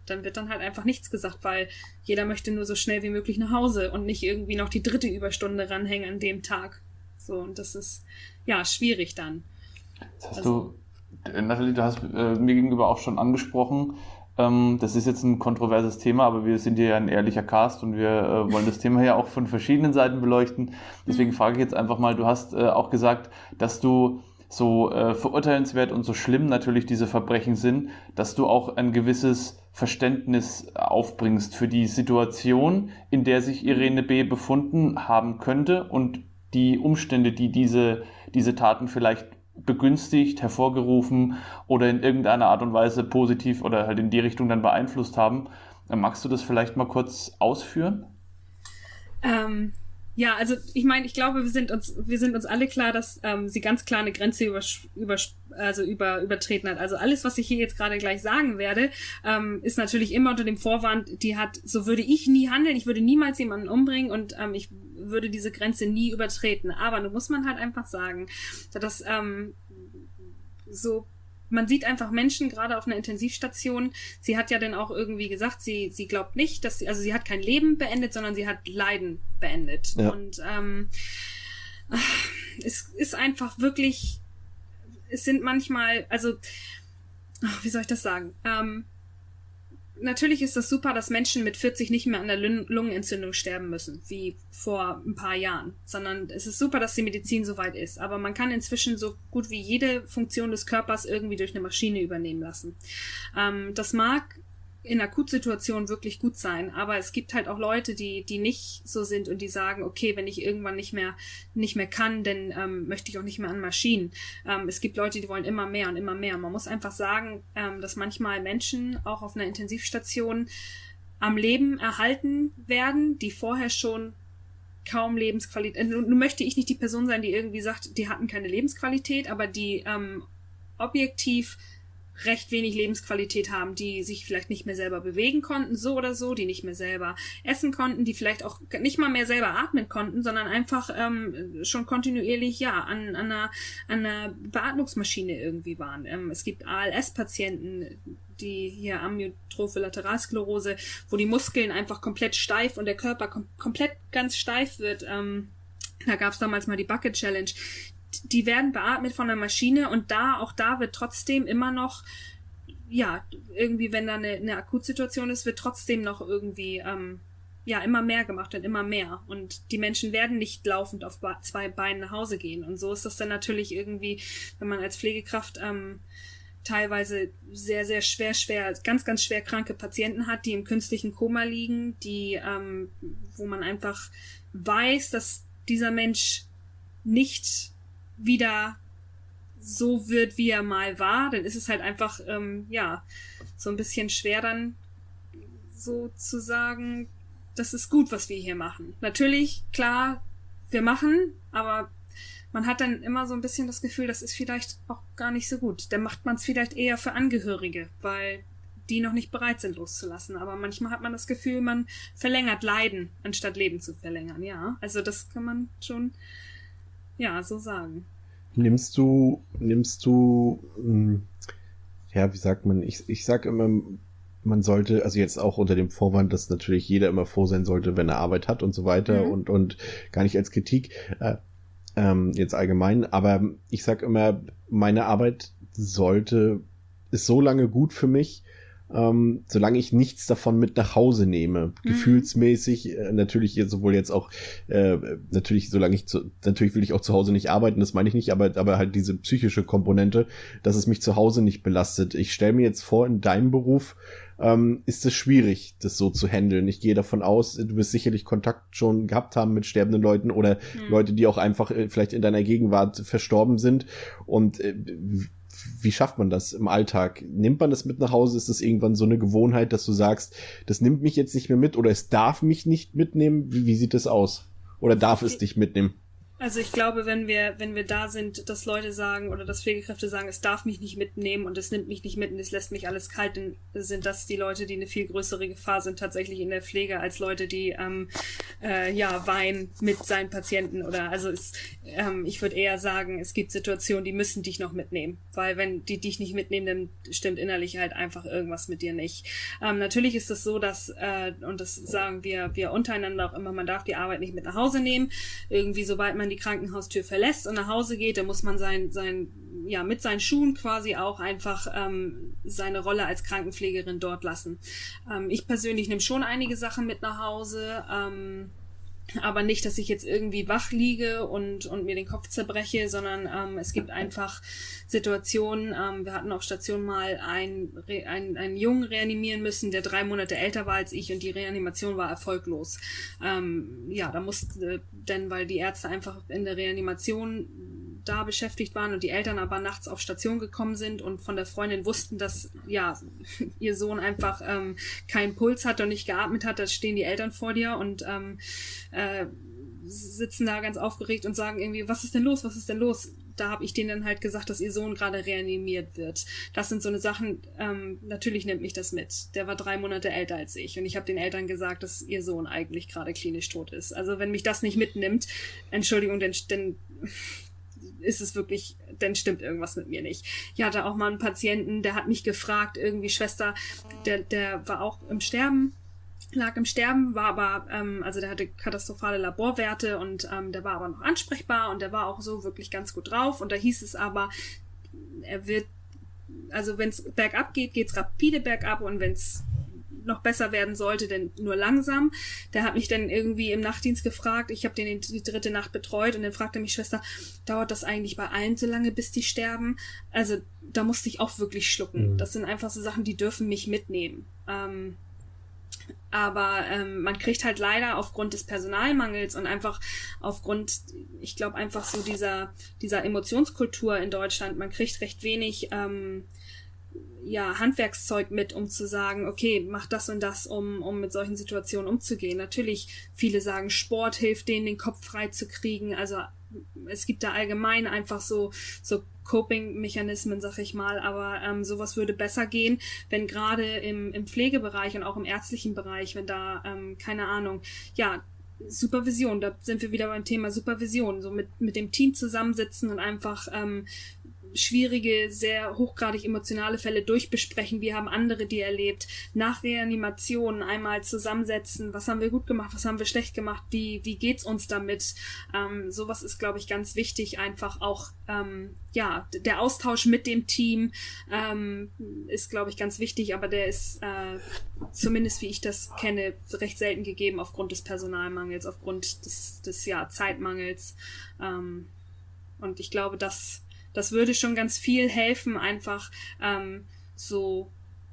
dann wird dann halt einfach nichts gesagt, weil jeder möchte nur so schnell wie möglich nach Hause und nicht irgendwie noch die dritte Überstunde ranhängen an dem Tag. So, und das ist, ja, schwierig dann. Das hast Also, du, Nathalie, du hast äh, mir gegenüber auch schon angesprochen, ähm, das ist jetzt ein kontroverses Thema, aber wir sind hier ja ein ehrlicher Cast und wir äh, wollen das Thema ja auch von verschiedenen Seiten beleuchten. Deswegen Mhm. frage ich jetzt einfach mal, du hast äh, auch gesagt, dass du so äh, verurteilenswert und so schlimm natürlich diese Verbrechen sind, dass du auch ein gewisses Verständnis aufbringst für die Situation, in der sich Irene B. befunden haben könnte und die Umstände, die diese, diese Taten vielleicht begünstigt, hervorgerufen oder in irgendeiner Art und Weise positiv oder halt in die Richtung dann beeinflusst haben. Magst du das vielleicht mal kurz ausführen? Ähm, ja, also ich meine, ich glaube, wir sind uns, wir sind uns alle klar, dass ähm, sie ganz klar eine Grenze über, über, also über, übertreten hat. Also alles, was ich hier jetzt gerade gleich sagen werde, ähm, ist natürlich immer unter dem Vorwand, die hat, so würde ich nie handeln, ich würde niemals jemanden umbringen und ähm, ich würde diese Grenze nie übertreten. Aber nun muss man halt einfach sagen, dass ähm, so man sieht einfach Menschen, gerade auf einer Intensivstation, sie hat ja dann auch irgendwie gesagt, sie, sie glaubt nicht, dass sie, also sie hat kein Leben beendet, sondern sie hat Leiden beendet. Ja. Und ähm, es ist einfach wirklich, es sind manchmal, also, wie soll ich das sagen? Ähm, natürlich ist das super, dass Menschen mit vierzig nicht mehr an der Lungenentzündung sterben müssen, wie vor ein paar Jahren, sondern es ist super, dass die Medizin so weit ist. Aber man kann inzwischen so gut wie jede Funktion des Körpers irgendwie durch eine Maschine übernehmen lassen. Ähm, das mag in Akutsituationen wirklich gut sein, aber es gibt halt auch Leute, die die nicht so sind und die sagen, okay, wenn ich irgendwann nicht mehr nicht mehr kann, dann ähm, möchte ich auch nicht mehr an Maschinen. Ähm, es gibt Leute, die wollen immer mehr und immer mehr. Man muss einfach sagen, ähm, dass manchmal Menschen auch auf einer Intensivstation am Leben erhalten werden, die vorher schon kaum Lebensqualität, nun möchte ich nicht die Person sein, die irgendwie sagt, die hatten keine Lebensqualität, aber die ähm, objektiv recht wenig Lebensqualität haben, die sich vielleicht nicht mehr selber bewegen konnten, so oder so, die nicht mehr selber essen konnten, die vielleicht auch nicht mal mehr selber atmen konnten, sondern einfach ähm, schon kontinuierlich ja an, an, einer, an einer Beatmungsmaschine irgendwie waren. Ähm, es gibt A L S-Patienten, die hier Amyotrophe Lateralsklerose, wo die Muskeln einfach komplett steif und der Körper kom- komplett ganz steif wird. Ähm, da gab es damals mal die Bucket Challenge. Die werden beatmet von der Maschine und da, auch da wird trotzdem immer noch, ja, irgendwie, wenn da eine, eine Akutsituation ist, wird trotzdem noch irgendwie, ähm, ja, immer mehr gemacht und immer mehr. Und die Menschen werden nicht laufend auf zwei Beinen nach Hause gehen. Und so ist das dann natürlich irgendwie, wenn man als Pflegekraft, ähm, teilweise sehr, sehr schwer, schwer, ganz, ganz schwer kranke Patienten hat, die im künstlichen Koma liegen, die, ähm, wo man einfach weiß, dass dieser Mensch nicht wieder so wird, wie er mal war, dann ist es halt einfach, ähm, ja, so ein bisschen schwer dann so zu sagen, das ist gut, was wir hier machen. Natürlich, klar, wir machen, aber man hat dann immer so ein bisschen das Gefühl, das ist vielleicht auch gar nicht so gut. Dann macht man es vielleicht eher für Angehörige, weil die noch nicht bereit sind loszulassen. Aber manchmal hat man das Gefühl, man verlängert Leiden, anstatt Leben zu verlängern. Ja, also das kann man schon, ja, so sagen. Nimmst du, nimmst du, ähm, ja, wie sagt man, ich, ich sag immer, man sollte, also jetzt auch unter dem Vorwand, dass natürlich jeder immer froh sein sollte, wenn er Arbeit hat und so weiter, mhm. und, und gar nicht als Kritik, äh, ähm, jetzt allgemein, aber ich sag immer, meine Arbeit sollte, ist so lange gut für mich, Ähm, solange ich nichts davon mit nach Hause nehme, mhm. gefühlsmäßig, äh, natürlich jetzt sowohl jetzt auch, äh, natürlich solange ich zu, natürlich will ich auch zu Hause nicht arbeiten, das meine ich nicht, aber, aber halt diese psychische Komponente, dass es mich zu Hause nicht belastet. Ich stelle mir jetzt vor, in deinem Beruf ähm, ist es schwierig, das so zu handeln. Ich gehe davon aus, du wirst sicherlich Kontakt schon gehabt haben mit sterbenden Leuten oder mhm. Leute, die auch einfach äh, vielleicht in deiner Gegenwart verstorben sind und äh, wie schafft man das im Alltag? Nimmt man das mit nach Hause? Ist das irgendwann so eine Gewohnheit, dass du sagst, das nimmt mich jetzt nicht mehr mit oder es darf mich nicht mitnehmen? Wie, wie sieht das aus? Oder darf es dich mitnehmen? Also ich glaube, wenn wir, wenn wir da sind, dass Leute sagen oder dass Pflegekräfte sagen, es darf mich nicht mitnehmen und es nimmt mich nicht mit und es lässt mich alles kalt, dann sind das die Leute, die eine viel größere Gefahr sind tatsächlich in der Pflege als Leute, die ähm, äh, ja weinen mit seinen Patienten oder also es, ähm, ich würde eher sagen, es gibt Situationen, die müssen dich noch mitnehmen, weil wenn die dich nicht mitnehmen, dann stimmt innerlich halt einfach irgendwas mit dir nicht. Ähm, natürlich ist es so, dass äh, und das sagen wir wir untereinander auch immer, man darf die Arbeit nicht mit nach Hause nehmen. Irgendwie sobald man die Krankenhaustür verlässt und nach Hause geht, dann muss man sein, sein, ja, mit seinen Schuhen quasi auch einfach ähm, seine Rolle als Krankenpflegerin dort lassen. Ähm, ich persönlich nehme schon einige Sachen mit nach Hause, ähm, aber nicht, dass ich jetzt irgendwie wach liege und, und mir den Kopf zerbreche, sondern ähm, es gibt einfach Situationen, ähm, wir hatten auf Station mal einen, einen, einen Jungen reanimieren müssen, der drei Monate älter war als ich und die Reanimation war erfolglos. Ähm, ja, da musste, denn weil die Ärzte einfach in der Reanimation da beschäftigt waren und die Eltern aber nachts auf Station gekommen sind und von der Freundin wussten, dass ja ihr Sohn einfach ähm, keinen Puls hat und nicht geatmet hat, da stehen die Eltern vor dir und ähm, äh, sitzen da ganz aufgeregt und sagen irgendwie, was ist denn los, was ist denn los? Da habe ich denen dann halt gesagt, dass ihr Sohn gerade reanimiert wird. Das sind so eine Sachen, ähm, natürlich nimmt mich das mit. Der war drei Monate älter als ich und ich habe den Eltern gesagt, dass ihr Sohn eigentlich gerade klinisch tot ist. Also wenn mich das nicht mitnimmt, Entschuldigung, denn, denn ist es wirklich, dann stimmt irgendwas mit mir nicht. Ich hatte auch mal einen Patienten, der hat mich gefragt, irgendwie Schwester, der, der war auch im Sterben, lag im Sterben, war aber, ähm, also der hatte katastrophale Laborwerte und ähm, der war aber noch ansprechbar und der war auch so wirklich ganz gut drauf und da hieß es aber, er wird, also wenn es bergab geht, geht's rapide bergab und wenn es noch besser werden sollte, denn nur langsam. Der hat mich dann irgendwie im Nachtdienst gefragt, ich habe den die dritte Nacht betreut und dann fragte mich Schwester, dauert das eigentlich bei allen so lange, bis die sterben? Also da musste ich auch wirklich schlucken. Mhm. Das sind einfach so Sachen, die dürfen mich mitnehmen. Ähm, aber ähm, man kriegt halt leider aufgrund des Personalmangels und einfach aufgrund, ich glaube einfach so dieser dieser Emotionskultur in Deutschland, man kriegt recht wenig ähm, ja, Handwerkszeug mit, um zu sagen, okay, mach das und das, um, um mit solchen Situationen umzugehen. Natürlich, viele sagen, Sport hilft denen, den Kopf frei zu kriegen. Also es gibt da allgemein einfach so, so Coping-Mechanismen, sag ich mal, aber ähm, sowas würde besser gehen, wenn gerade im, im Pflegebereich und auch im ärztlichen Bereich, wenn da, ähm, keine Ahnung, ja, Supervision, da sind wir wieder beim Thema Supervision, so mit, mit dem Team zusammensitzen und einfach ähm, schwierige, sehr hochgradig emotionale Fälle durchbesprechen. Wir haben andere die erlebt. Nach Reanimationen einmal zusammensetzen. Was haben wir gut gemacht? Was haben wir schlecht gemacht? Wie, wie geht's uns damit? Ähm, sowas ist, glaube ich, ganz wichtig. Einfach auch, ähm, ja, der Austausch mit dem Team ähm, ist, glaube ich, ganz wichtig. Aber der ist, äh, zumindest wie ich das kenne, recht selten gegeben aufgrund des Personalmangels, aufgrund des, des ja, Zeitmangels. Ähm, und ich glaube, dass Das würde schon ganz viel helfen, einfach ähm, so,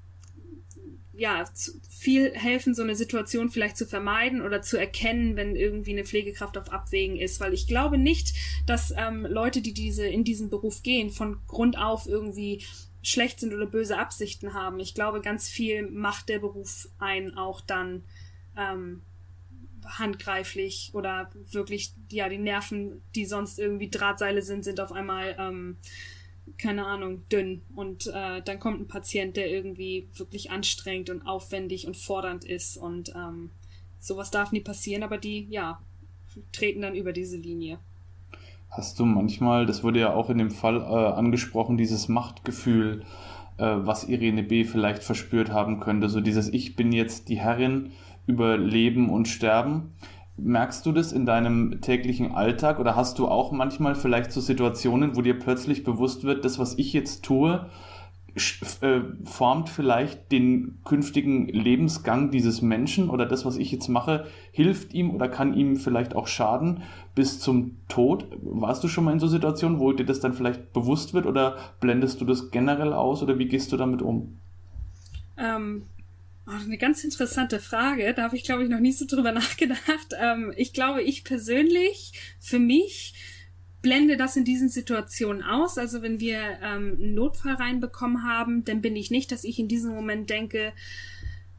ja, zu, viel helfen, so eine Situation vielleicht zu vermeiden oder zu erkennen, wenn irgendwie eine Pflegekraft auf Abwägen ist. Weil ich glaube nicht, dass ähm, Leute, die diese in diesen Beruf gehen, von Grund auf irgendwie schlecht sind oder böse Absichten haben. Ich glaube, ganz viel macht der Beruf einen auch dann ähm, handgreiflich oder wirklich, ja, die Nerven, die sonst irgendwie Drahtseile sind, sind auf einmal, ähm, keine Ahnung, dünn. Und äh, dann kommt ein Patient, der irgendwie wirklich anstrengend und aufwendig und fordernd ist und ähm, sowas darf nie passieren, aber die, ja, treten dann über diese Linie. Hast du manchmal, das wurde ja auch in dem Fall äh, angesprochen, dieses Machtgefühl, äh, was Irene B. vielleicht verspürt haben könnte, so dieses Ich bin jetzt die Herrin über Leben und Sterben. Merkst du das in deinem täglichen Alltag oder hast du auch manchmal vielleicht so Situationen, wo dir plötzlich bewusst wird, das, was ich jetzt tue, äh, formt vielleicht den künftigen Lebensgang dieses Menschen oder das, was ich jetzt mache, hilft ihm oder kann ihm vielleicht auch schaden bis zum Tod? Warst du schon mal in so Situationen, wo dir das dann vielleicht bewusst wird oder blendest du das generell aus oder wie gehst du damit um? Ähm Oh, eine ganz interessante Frage. Da habe ich, glaube ich, noch nie so drüber nachgedacht. Ähm, ich glaube, ich persönlich, für mich, blende das in diesen Situationen aus. Also wenn wir ähm, einen Notfall reinbekommen haben, dann bin ich nicht, dass ich in diesem Moment denke,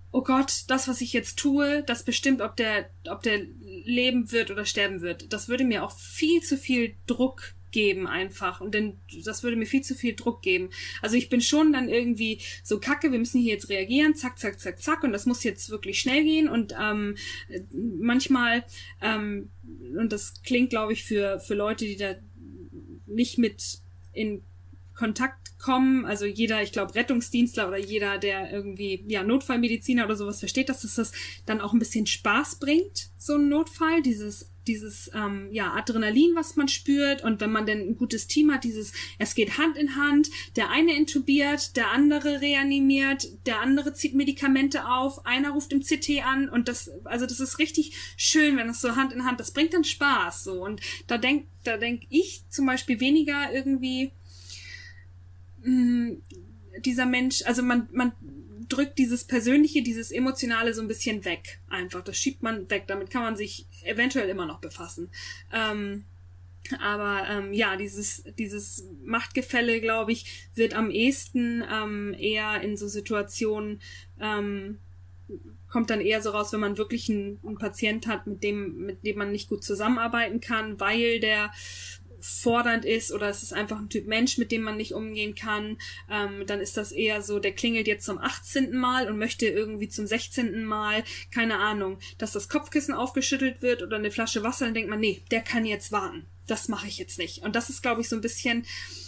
oh Gott, das, was ich jetzt tue, das bestimmt, ob der, ob der leben wird oder sterben wird. Das würde mir auch viel zu viel Druck geben einfach. Und denn das würde mir viel zu viel Druck geben. Also ich bin schon dann irgendwie so kacke, wir müssen hier jetzt reagieren, zack, zack, zack, zack. Und das muss jetzt wirklich schnell gehen. Und ähm, manchmal, ähm, und das klingt, glaube ich, für, für Leute, die da nicht mit in Kontakt kommen, also jeder, ich glaube, Rettungsdienstler oder jeder, der irgendwie, ja, Notfallmediziner oder sowas versteht, dass das, das dann auch ein bisschen Spaß bringt, so ein Notfall, dieses, dieses, ähm, ja, Adrenalin, was man spürt, und wenn man dann ein gutes Team hat, dieses, es geht Hand in Hand, der eine intubiert, der andere reanimiert, der andere zieht Medikamente auf, einer ruft im C T an, und das, also das ist richtig schön, wenn das so Hand in Hand, das bringt dann Spaß, so, und da denk, da denk ich zum Beispiel weniger irgendwie, dieser Mensch, also man, man drückt dieses Persönliche, dieses Emotionale so ein bisschen weg, einfach. Das schiebt man weg. Damit kann man sich eventuell immer noch befassen. Ähm, aber ähm, ja, dieses, dieses Machtgefälle, glaube ich, wird am ehesten ähm, eher in so Situationen, ähm, kommt dann eher so raus, wenn man wirklich einen, einen Patient hat, mit dem, mit dem man nicht gut zusammenarbeiten kann, weil der fordernd ist, oder es ist einfach ein Typ Mensch, mit dem man nicht umgehen kann, ähm, dann ist das eher so, der klingelt jetzt zum achtzehnten Mal und möchte irgendwie zum sechzehnten Mal, keine Ahnung, dass das Kopfkissen aufgeschüttelt wird oder eine Flasche Wasser, dann denkt man, nee, der kann jetzt warten. Das mache ich jetzt nicht. Und das ist, glaube ich, so ein bisschen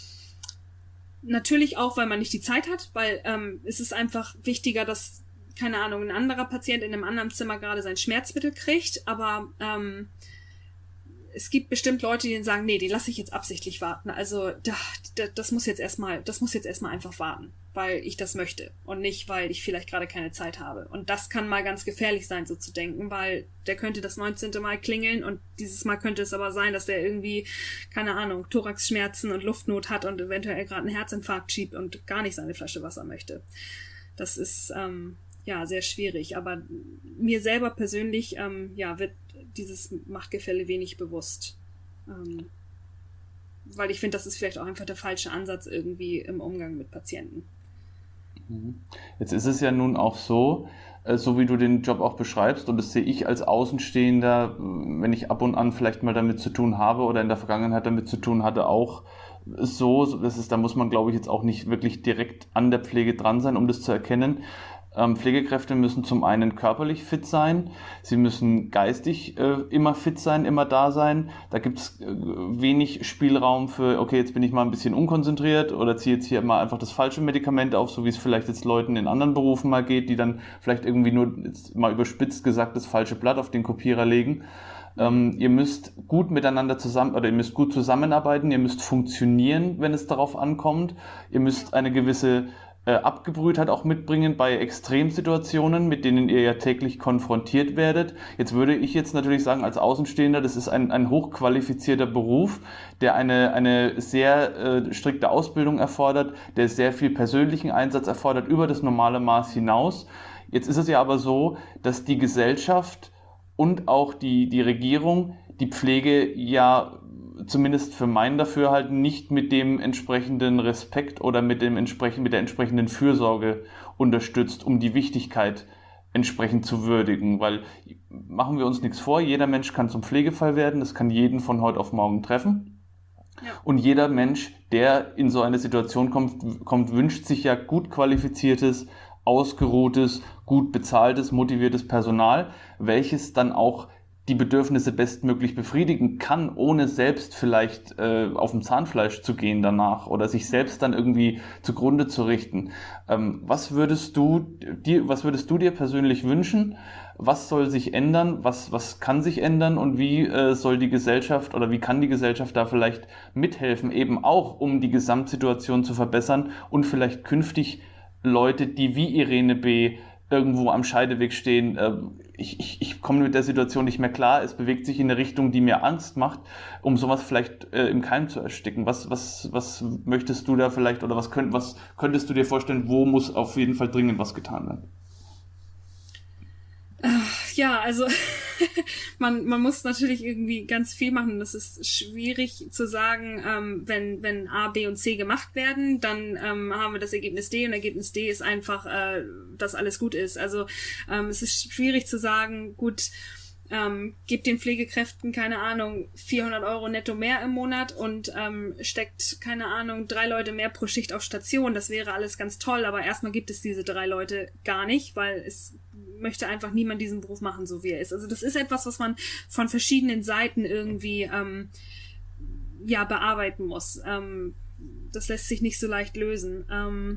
natürlich auch, weil man nicht die Zeit hat, weil ähm, es ist einfach wichtiger, dass, keine Ahnung, ein anderer Patient in einem anderen Zimmer gerade sein Schmerzmittel kriegt, aber ähm, es gibt bestimmt Leute, die sagen, nee, die lasse ich jetzt absichtlich warten. Also da, da, das muss jetzt erstmal, das muss jetzt erstmal einfach warten, weil ich das möchte und nicht, weil ich vielleicht gerade keine Zeit habe. Und das kann mal ganz gefährlich sein, so zu denken, weil der könnte das neunzehnte Mal klingeln und dieses Mal könnte es aber sein, dass der irgendwie, keine Ahnung, Thoraxschmerzen und Luftnot hat und eventuell gerade einen Herzinfarkt schiebt und gar nicht seine Flasche Wasser möchte. Das ist ähm, ja sehr schwierig. Aber mir selber persönlich ähm, ja wird dieses Machtgefälle wenig bewusst. Ähm, weil ich finde, das ist vielleicht auch einfach der falsche Ansatz irgendwie im Umgang mit Patienten. Jetzt ist es ja nun auch so, so wie du den Job auch beschreibst, und das sehe ich als Außenstehender, wenn ich ab und an vielleicht mal damit zu tun habe oder in der Vergangenheit damit zu tun hatte, auch so, das ist, da muss man, glaube ich, jetzt auch nicht wirklich direkt an der Pflege dran sein, um das zu erkennen. Ähm, Pflegekräfte müssen zum einen körperlich fit sein, sie müssen geistig äh, immer fit sein, immer da sein. Da gibt es äh, wenig Spielraum für, okay, jetzt bin ich mal ein bisschen unkonzentriert oder ziehe jetzt hier mal einfach das falsche Medikament auf, so wie es vielleicht jetzt Leuten in anderen Berufen mal geht, die dann vielleicht irgendwie nur, jetzt mal überspitzt gesagt, das falsche Blatt auf den Kopierer legen. Ähm, ihr müsst gut miteinander zusammen, oder ihr müsst gut zusammenarbeiten, ihr müsst funktionieren, wenn es darauf ankommt. Ihr müsst eine gewisse Äh, Abgebrühtheit auch mitbringen bei Extremsituationen, mit denen ihr ja täglich konfrontiert werdet. Jetzt würde ich jetzt natürlich sagen, als Außenstehender, das ist ein, ein hochqualifizierter Beruf, der eine, eine sehr äh, strikte Ausbildung erfordert, der sehr viel persönlichen Einsatz erfordert, über das normale Maß hinaus. Jetzt ist es ja aber so, dass die Gesellschaft und auch die, die Regierung die Pflege ja zumindest für mein Dafürhalten nicht mit dem entsprechenden Respekt oder mit dem entsprechend, mit der entsprechenden Fürsorge unterstützt, um die Wichtigkeit entsprechend zu würdigen. Weil, machen wir uns nichts vor, jeder Mensch kann zum Pflegefall werden, das kann jeden von heute auf morgen treffen. Ja. Und jeder Mensch, der in so eine Situation kommt, kommt, wünscht sich ja gut qualifiziertes, ausgeruhtes, gut bezahltes, motiviertes Personal, welches dann auch die Bedürfnisse bestmöglich befriedigen kann, ohne selbst vielleicht äh, auf dem Zahnfleisch zu gehen danach oder sich selbst dann irgendwie zugrunde zu richten. Ähm, was würdest du dir, was würdest du dir persönlich wünschen? Was soll sich ändern? Was, was kann sich ändern? Und wie äh, soll die Gesellschaft oder wie kann die Gesellschaft da vielleicht mithelfen, eben auch um die Gesamtsituation zu verbessern und vielleicht künftig Leute, die wie Irene B. irgendwo am Scheideweg stehen, äh, ich, ich, ich komme mit der Situation nicht mehr klar, es bewegt sich in eine Richtung, die mir Angst macht, um sowas vielleicht äh, im Keim zu ersticken. Was, was, was möchtest du da vielleicht, oder was, könnt, was könntest du dir vorstellen, wo muss auf jeden Fall dringend was getan werden? Ja, also man, man muss natürlich irgendwie ganz viel machen. Das ist schwierig zu sagen, ähm, wenn, wenn A, B und C gemacht werden, dann ähm, haben wir das Ergebnis D und Ergebnis D ist einfach, äh, dass alles gut ist. Also ähm, es ist schwierig zu sagen, gut, Ähm, gibt den Pflegekräften, keine Ahnung, vierhundert Euro netto mehr im Monat und ähm, steckt, keine Ahnung, drei Leute mehr pro Schicht auf Station. Das wäre alles ganz toll, aber erstmal gibt es diese drei Leute gar nicht, weil es möchte einfach niemand diesen Beruf machen, so wie er ist. Also das ist etwas, was man von verschiedenen Seiten irgendwie ähm, ja bearbeiten muss. Ähm, das lässt sich nicht so leicht lösen. Ähm,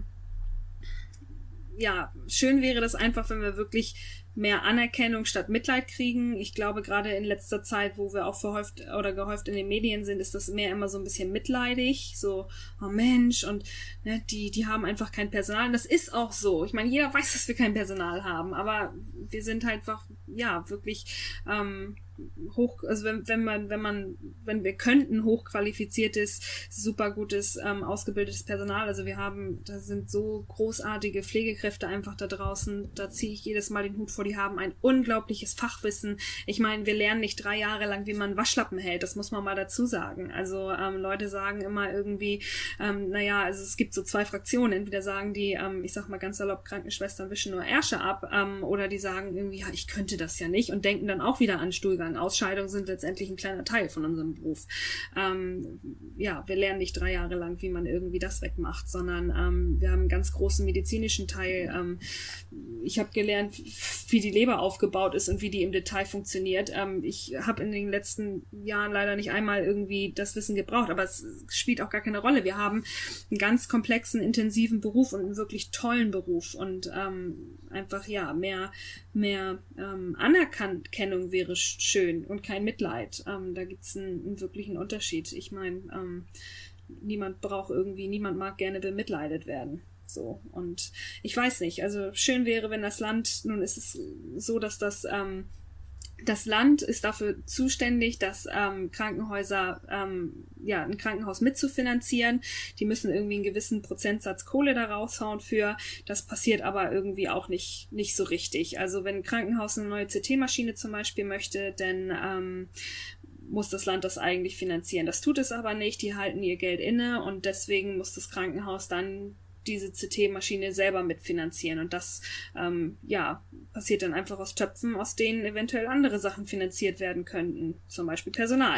ja, schön wäre das einfach, wenn wir wirklich mehr Anerkennung statt Mitleid kriegen. Ich glaube, gerade in letzter Zeit, wo wir auch verhäuft oder gehäuft in den Medien sind, ist das mehr immer so ein bisschen mitleidig. So, oh Mensch, und ne, die, die haben einfach kein Personal. Und das ist auch so. Ich meine, jeder weiß, dass wir kein Personal haben, aber wir sind halt einfach, ja, wirklich ähm, hoch, also wenn, wenn man, wenn man, wenn wir könnten, hochqualifiziertes, super gutes, ähm, ausgebildetes Personal. Also wir haben, da sind so großartige Pflegekräfte einfach da draußen, da ziehe ich jedes Mal den Hut vor, die haben ein unglaubliches Fachwissen. Ich meine, wir lernen nicht drei Jahre lang, wie man Waschlappen hält, das muss man mal dazu sagen. Also ähm, Leute sagen immer irgendwie, ähm, naja, also es gibt so zwei Fraktionen, entweder sagen die, ähm, ich sag mal ganz salopp, Krankenschwestern wischen nur Ärsche ab, ähm, oder die sagen irgendwie, ja, ich könnte das ja nicht und denken dann auch wieder an Stuhlgang. Ausscheidungen sind letztendlich ein kleiner Teil von unserem Beruf. Ähm, ja, wir lernen nicht drei Jahre lang, wie man irgendwie das wegmacht, sondern ähm, wir haben einen ganz großen medizinischen Teil. Ähm, ich habe gelernt, wie die Leber aufgebaut ist und wie die im Detail funktioniert. Ähm, ich habe in den letzten Jahren leider nicht einmal irgendwie das Wissen gebraucht, aber es spielt auch gar keine Rolle. Wir haben einen ganz komplexen, intensiven Beruf und einen wirklich tollen Beruf und ähm, einfach, ja, mehr, mehr ähm, Anerkennung wäre schön und kein Mitleid. Ähm, da gibt's einen, einen wirklichen Unterschied. Ich meine, ähm, niemand braucht irgendwie, niemand mag gerne bemitleidet werden. So, und ich weiß nicht, also schön wäre, wenn das Land, nun ist es so, dass das, ähm, das Land ist dafür zuständig, dass ähm, Krankenhäuser, ähm, ja, ein Krankenhaus mitzufinanzieren. Die müssen irgendwie einen gewissen Prozentsatz Kohle da raushauen für. Das passiert aber irgendwie auch nicht, nicht so richtig. Also wenn ein Krankenhaus eine neue C T-Maschine zum Beispiel möchte, dann ähm, muss das Land das eigentlich finanzieren. Das tut es aber nicht. Die halten ihr Geld inne und deswegen muss das Krankenhaus dann diese C T-Maschine selber mitfinanzieren. Und das, ähm, ja, passiert dann einfach aus Töpfen, aus denen eventuell andere Sachen finanziert werden könnten. Zum Beispiel Personal.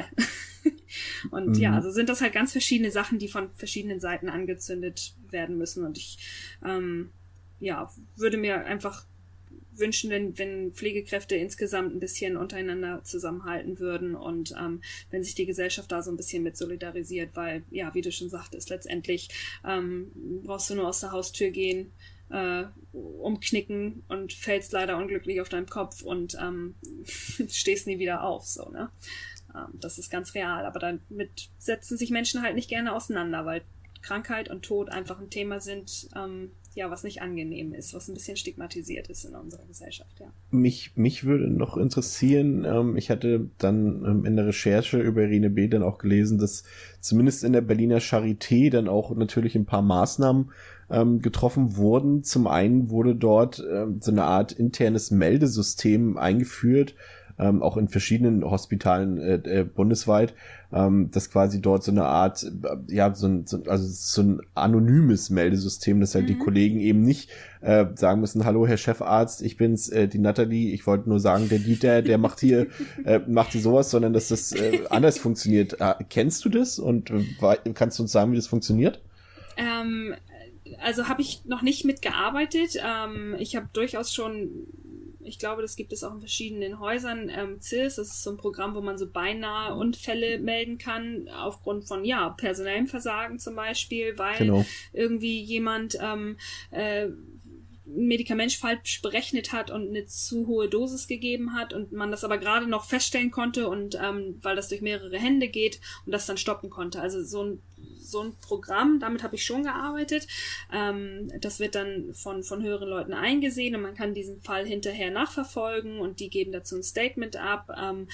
Und mhm. ja, also sind das halt ganz verschiedene Sachen, die von verschiedenen Seiten angezündet werden müssen. Und ich, ähm, ja, würde mir einfach wünschen, wenn, wenn Pflegekräfte insgesamt ein bisschen untereinander zusammenhalten würden und ähm, wenn sich die Gesellschaft da so ein bisschen mit solidarisiert, weil, ja, wie du schon sagtest, letztendlich ähm, brauchst du nur aus der Haustür gehen, äh, umknicken und fällst leider unglücklich auf deinem Kopf und ähm, stehst nie wieder auf, so, ne? Ähm, das ist ganz real, aber damit setzen sich Menschen halt nicht gerne auseinander, weil Krankheit und Tod einfach ein Thema sind, ähm, ja, was nicht angenehm ist, was ein bisschen stigmatisiert ist in unserer Gesellschaft, ja. Mich, mich würde noch interessieren, ähm, ich hatte dann ähm, in der Recherche über Irene B. dann auch gelesen, dass zumindest in der Berliner Charité dann auch natürlich ein paar Maßnahmen ähm, getroffen wurden. Zum einen wurde dort ähm, so eine Art internes Meldesystem eingeführt, ähm, auch in verschiedenen Hospitalen äh, äh, bundesweit, ähm, das quasi dort so eine Art, äh, ja, so ein, so, also so ein anonymes Meldesystem, dass halt mhm. die Kollegen eben nicht äh, sagen müssen, hallo Herr Chefarzt, ich bin's, äh, die Nathalie, ich wollte nur sagen, der Dieter, der macht hier, äh, macht hier sowas, sondern dass das äh, anders funktioniert. Äh, kennst du das und äh, kannst du uns sagen, wie das funktioniert? Ähm, also habe ich noch nicht mitgearbeitet. Ähm, ich habe durchaus schon, ich glaube, das gibt es auch in verschiedenen Häusern, ähm, C I S, das ist so ein Programm, wo man so beinahe Unfälle melden kann, aufgrund von, ja, personellem Versagen zum Beispiel, weil genau. irgendwie jemand ähm, äh, ein Medikament falsch berechnet hat und eine zu hohe Dosis gegeben hat und man das aber gerade noch feststellen konnte und ähm, weil das durch mehrere Hände geht und das dann stoppen konnte. Also so ein so ein Programm, damit habe ich schon gearbeitet. Ähm, das wird dann von von höheren Leuten eingesehen und man kann diesen Fall hinterher nachverfolgen und die geben dazu ein Statement ab. Ähm,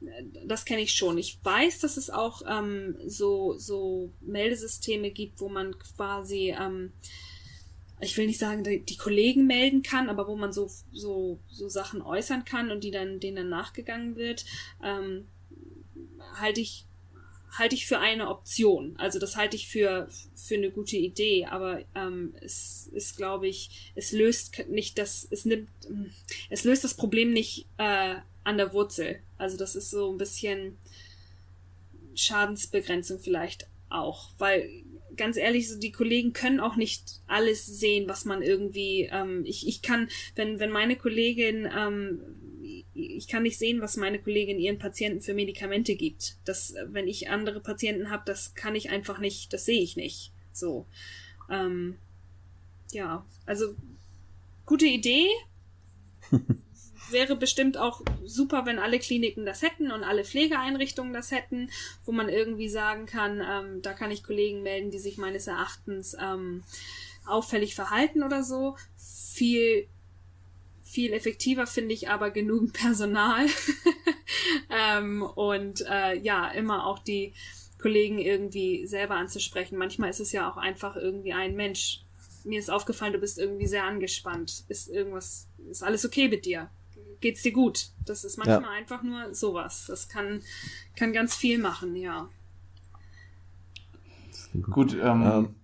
das kenne ich schon. Ich weiß, dass es auch ähm, so so Meldesysteme gibt, wo man quasi ähm, ich will nicht sagen, die, die Kollegen melden kann, aber wo man so, so, so Sachen äußern kann und die dann, denen dann nachgegangen wird, ähm, halte ich, halte ich für eine Option. Also das halte ich für, für eine gute Idee, aber ähm, es ist, glaube ich, es löst nicht das, es nimmt, es löst das Problem nicht äh, an der Wurzel. Also das ist so ein bisschen Schadensbegrenzung vielleicht auch, weil ganz ehrlich, so die Kollegen können auch nicht alles sehen, was man irgendwie, ähm, ich, ich kann, wenn, wenn meine Kollegin, ähm, ich kann nicht sehen, was meine Kollegin ihren Patienten für Medikamente gibt. Das, wenn ich andere Patienten habe, das kann ich einfach nicht, das sehe ich nicht. So, ähm, ja, also gute Idee. Wäre bestimmt auch super, wenn alle Kliniken das hätten und alle Pflegeeinrichtungen das hätten, wo man irgendwie sagen kann, ähm, da kann ich Kollegen melden, die sich meines Erachtens ähm, auffällig verhalten oder so. Viel, viel effektiver finde ich aber genügend Personal ähm, und äh, ja, immer auch die Kollegen irgendwie selber anzusprechen. Manchmal ist es ja auch einfach irgendwie ein Mensch. Mir ist aufgefallen, du bist irgendwie sehr angespannt. Ist irgendwas, ist alles okay mit dir? Geht's dir gut? Das ist manchmal ja. einfach nur sowas. Das kann, kann ganz viel machen, ja. Gut, ähm, ähm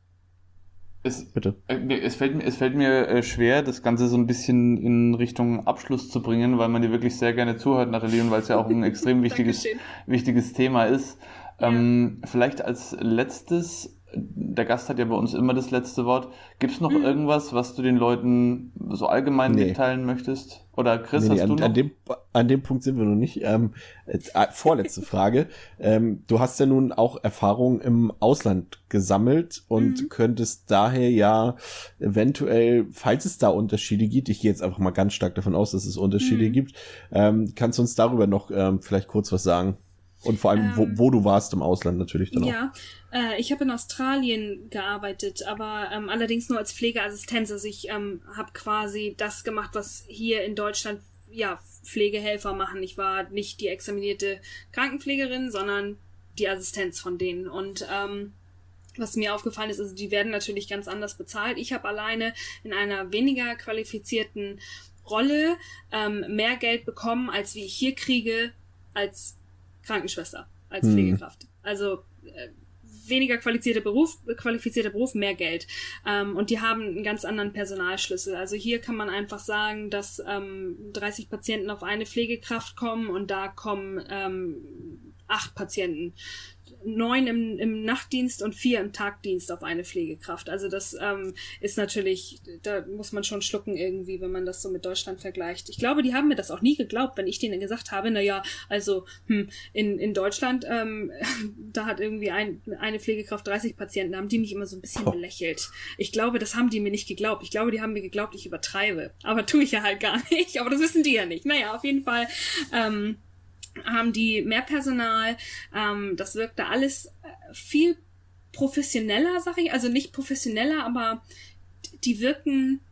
es, bitte. Äh, es fällt mir, es fällt mir äh, schwer, das Ganze so ein bisschen in Richtung Abschluss zu bringen, weil man dir wirklich sehr gerne zuhört, Nathalie, und weil es ja auch ein extrem wichtiges, wichtiges Thema ist. Ja. Ähm, vielleicht als letztes, der Gast hat ja bei uns immer das letzte Wort. Gibt es noch mhm. irgendwas, was du den Leuten so allgemein nee. mitteilen möchtest? Oder Chris, nee, hast nee, du an, noch? An dem, an dem Punkt sind wir noch nicht. Ähm, äh, vorletzte Frage. Ähm, du hast ja nun auch Erfahrungen im Ausland gesammelt und mhm. könntest daher ja eventuell, falls es da Unterschiede gibt, ich gehe jetzt einfach mal ganz stark davon aus, dass es Unterschiede mhm. gibt, ähm, kannst du uns darüber noch ähm, vielleicht kurz was sagen? Und vor allem, ähm, wo, wo du warst im Ausland natürlich dann auch. Ja, äh, ich habe in Australien gearbeitet, aber ähm, allerdings nur als Pflegeassistenz. Also ich ähm, habe quasi das gemacht, was hier in Deutschland ja Pflegehelfer machen. Ich war nicht die examinierte Krankenpflegerin, sondern die Assistenz von denen. Und ähm, was mir aufgefallen ist, also die werden natürlich ganz anders bezahlt. Ich habe alleine in einer weniger qualifizierten Rolle ähm, mehr Geld bekommen, als wie ich hier kriege als Krankenschwester, als hm. Pflegekraft. Also äh, weniger qualifizierter Beruf, qualifizierter Beruf, mehr Geld. Ähm, und die haben einen ganz anderen Personalschlüssel. Also hier kann man einfach sagen, dass ähm, dreißig Patienten auf eine Pflegekraft kommen und da kommen ähm, acht Patienten. Neun im, im Nachtdienst und vier im Tagdienst auf eine Pflegekraft. Also das ähm, ist natürlich, da muss man schon schlucken irgendwie, wenn man das so mit Deutschland vergleicht. Ich glaube, die haben mir das auch nie geglaubt, wenn ich denen gesagt habe, na ja, also hm, in, in Deutschland, ähm, da hat irgendwie ein, eine Pflegekraft dreißig Patienten, da haben die mich immer so ein bisschen oh. belächelt. Ich glaube, das haben die mir nicht geglaubt. Ich glaube, die haben mir geglaubt, ich übertreibe. Aber tue ich ja halt gar nicht. Aber das wissen die ja nicht. Naja, auf jeden Fall ähm, haben die mehr Personal, ähm, das wirkte alles viel professioneller, sag ich, also nicht professioneller, aber die wirken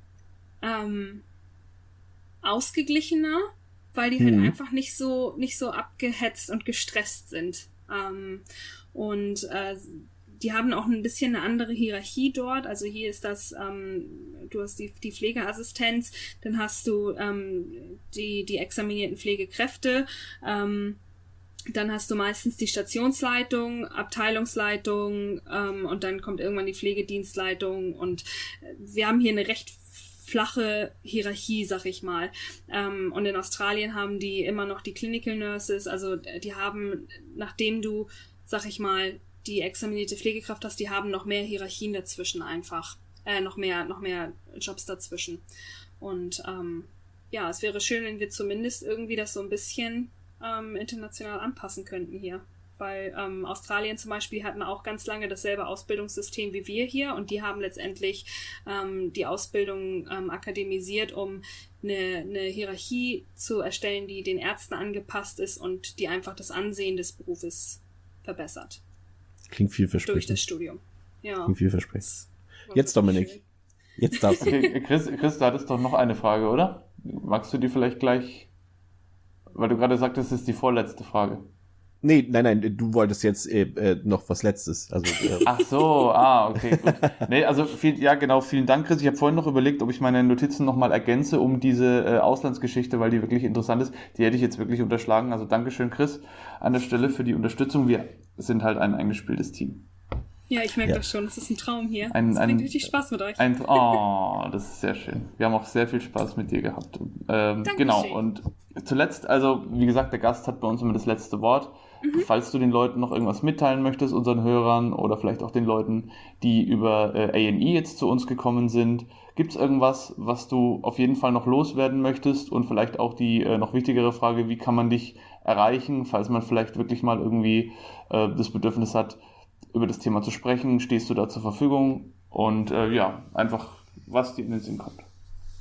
ähm, ausgeglichener, weil die mhm. halt einfach nicht so nicht so abgehetzt und gestresst sind. Ähm, und äh, die haben auch ein bisschen eine andere Hierarchie dort. Also hier ist das, ähm, du hast die, die Pflegeassistenz, dann hast du ähm, die, die examinierten Pflegekräfte, ähm, dann hast du meistens die Stationsleitung, Abteilungsleitung ähm, und dann kommt irgendwann die Pflegedienstleitung und wir haben hier eine recht flache Hierarchie, sag ich mal. Ähm, und in Australien haben die immer noch die Clinical Nurses, also die haben, nachdem du, sag ich mal, die examinierte Pflegekraft hast, die haben noch mehr Hierarchien dazwischen einfach. Äh, noch mehr, noch mehr Jobs dazwischen. Und ähm, ja, es wäre schön, wenn wir zumindest irgendwie das so ein bisschen ähm, international anpassen könnten hier. Weil ähm, Australien zum Beispiel hatten auch ganz lange dasselbe Ausbildungssystem wie wir hier und die haben letztendlich ähm, die Ausbildung ähm, akademisiert, um eine, eine Hierarchie zu erstellen, die den Ärzten angepasst ist und die einfach das Ansehen des Berufes verbessert. Klingt vielversprechend. Durch das Studium. Ja. Klingt vielversprechend. Jetzt, Dominik. Schön. Jetzt darfst du. Okay, Chris, Chris, du hattest doch noch eine Frage, oder? Magst du die vielleicht gleich, weil du gerade sagtest, das ist die vorletzte Frage. Nee, nein, nein, du wolltest jetzt äh, äh, noch was Letztes. Also, äh. Ach so, ah, okay, gut. Nee, also, viel, ja genau, vielen Dank, Chris. Ich habe vorhin noch überlegt, ob ich meine Notizen nochmal ergänze um diese äh, Auslandsgeschichte, weil die wirklich interessant ist. Die hätte ich jetzt wirklich unterschlagen. Also Dankeschön, Chris, an der Stelle für die Unterstützung. Wir sind halt ein eingespieltes Team. Ja, ich merke Ja. das schon. Das ist ein Traum hier. Ein, Es ein, bringt richtig Spaß mit euch. Ein, oh, das ist sehr schön. Wir haben auch sehr viel Spaß mit dir gehabt. Ähm, genau, und zuletzt, also wie gesagt, der Gast hat bei uns immer das letzte Wort. Mhm. Falls du den Leuten noch irgendwas mitteilen möchtest, unseren Hörern oder vielleicht auch den Leuten, die über äh, A and E jetzt zu uns gekommen sind, gibt es irgendwas, was du auf jeden Fall noch loswerden möchtest? Und vielleicht auch die äh, noch wichtigere Frage, wie kann man dich erreichen, falls man vielleicht wirklich mal irgendwie äh, das Bedürfnis hat, über das Thema zu sprechen, stehst du da zur Verfügung und äh, ja, einfach, was dir in den Sinn kommt.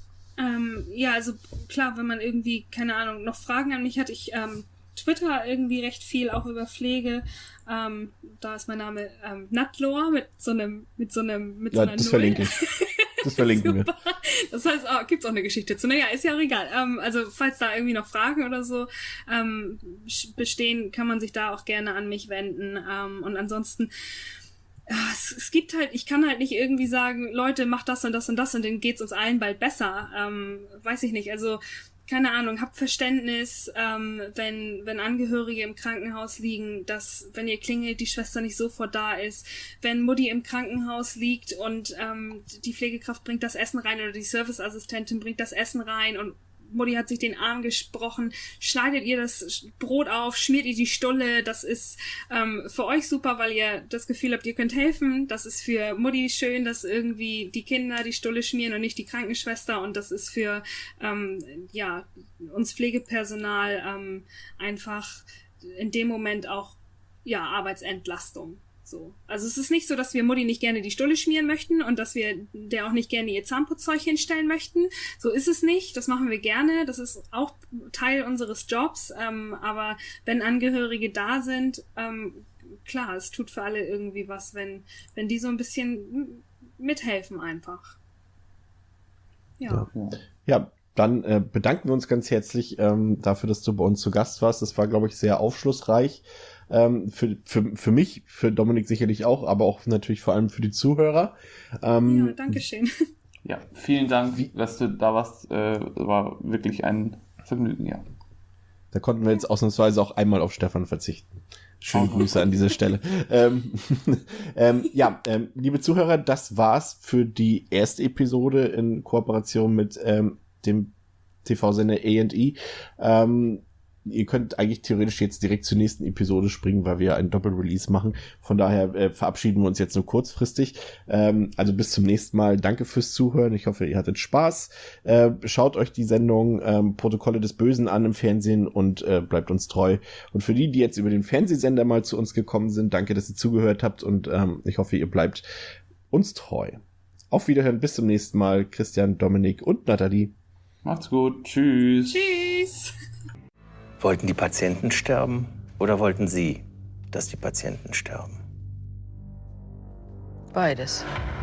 Ähm, ja, also klar, wenn man irgendwie, keine Ahnung, noch Fragen an mich hat, ich ähm, Twitter irgendwie recht viel, auch über Pflege. Ähm, da ist mein Name ähm, Natlor mit so einem, mit so einem, mit ja, so einer das Null. verlinke ich. Das verlinken wir. Das heißt, oh, gibt's auch eine Geschichte zu. Naja, ist ja auch egal. Ähm, also, falls da irgendwie noch Fragen oder so ähm, bestehen, kann man sich da auch gerne an mich wenden. Ähm, und ansonsten, ja, es, es gibt halt, ich kann halt nicht irgendwie sagen, Leute, macht das und das und das und dann geht's uns allen bald besser. Ähm, weiß ich nicht. Also, keine Ahnung, habt Verständnis, ähm, wenn, wenn Angehörige im Krankenhaus liegen, dass, wenn ihr klingelt, die Schwester nicht sofort da ist, wenn Mutti im Krankenhaus liegt und ähm, die Pflegekraft bringt das Essen rein oder die Serviceassistentin bringt das Essen rein und Mutti hat sich den Arm gesprochen, schneidet ihr das Brot auf, schmiert ihr die Stulle, das ist ähm, für euch super, weil ihr das Gefühl habt, ihr könnt helfen, das ist für Mutti schön, dass irgendwie die Kinder die Stulle schmieren und nicht die Krankenschwester und das ist für ähm, ja uns Pflegepersonal ähm, einfach in dem Moment auch ja Arbeitsentlastung. So. Also es ist nicht so, dass wir Mutti nicht gerne die Stulle schmieren möchten und dass wir der auch nicht gerne ihr Zahnputzzeug hinstellen möchten. So ist es nicht. Das machen wir gerne. Das ist auch Teil unseres Jobs. Ähm, aber wenn Angehörige da sind, ähm, klar, es tut für alle irgendwie was, wenn, wenn die so ein bisschen mithelfen einfach. Ja. Ja, ja dann äh, bedanken wir uns ganz herzlich ähm, dafür, dass du bei uns zu Gast warst. Das war, glaube ich, sehr aufschlussreich. Ähm, für, für, für mich, für Dominik sicherlich auch, aber auch natürlich vor allem für die Zuhörer. Ähm, ja, danke schön. Ja, vielen Dank, dass du da warst. Äh, war wirklich ein Vergnügen, ja. Da konnten wir jetzt ausnahmsweise auch einmal auf Stefan verzichten. Schöne Grüße an dieser Stelle. ähm, ähm, ja, ähm, liebe Zuhörer, das war's für die erste Episode in Kooperation mit ähm, dem T V-Sender A and E. Ähm, Ihr könnt eigentlich theoretisch jetzt direkt zur nächsten Episode springen, weil wir einen Doppel-Release machen. Von daher äh, verabschieden wir uns jetzt nur kurzfristig. Ähm, also bis zum nächsten Mal. Danke fürs Zuhören. Ich hoffe, ihr hattet Spaß. Äh, schaut euch die Sendung ähm, Protokolle des Bösen an im Fernsehen und äh, bleibt uns treu. Und für die, die jetzt über den Fernsehsender mal zu uns gekommen sind, danke, dass ihr zugehört habt und ähm, ich hoffe, ihr bleibt uns treu. Auf Wiederhören. Bis zum nächsten Mal. Christian, Dominik und Nathalie. Macht's gut. Tschüss. Tschüss. Wollten die Patienten sterben oder wollten Sie, dass die Patienten sterben? Beides.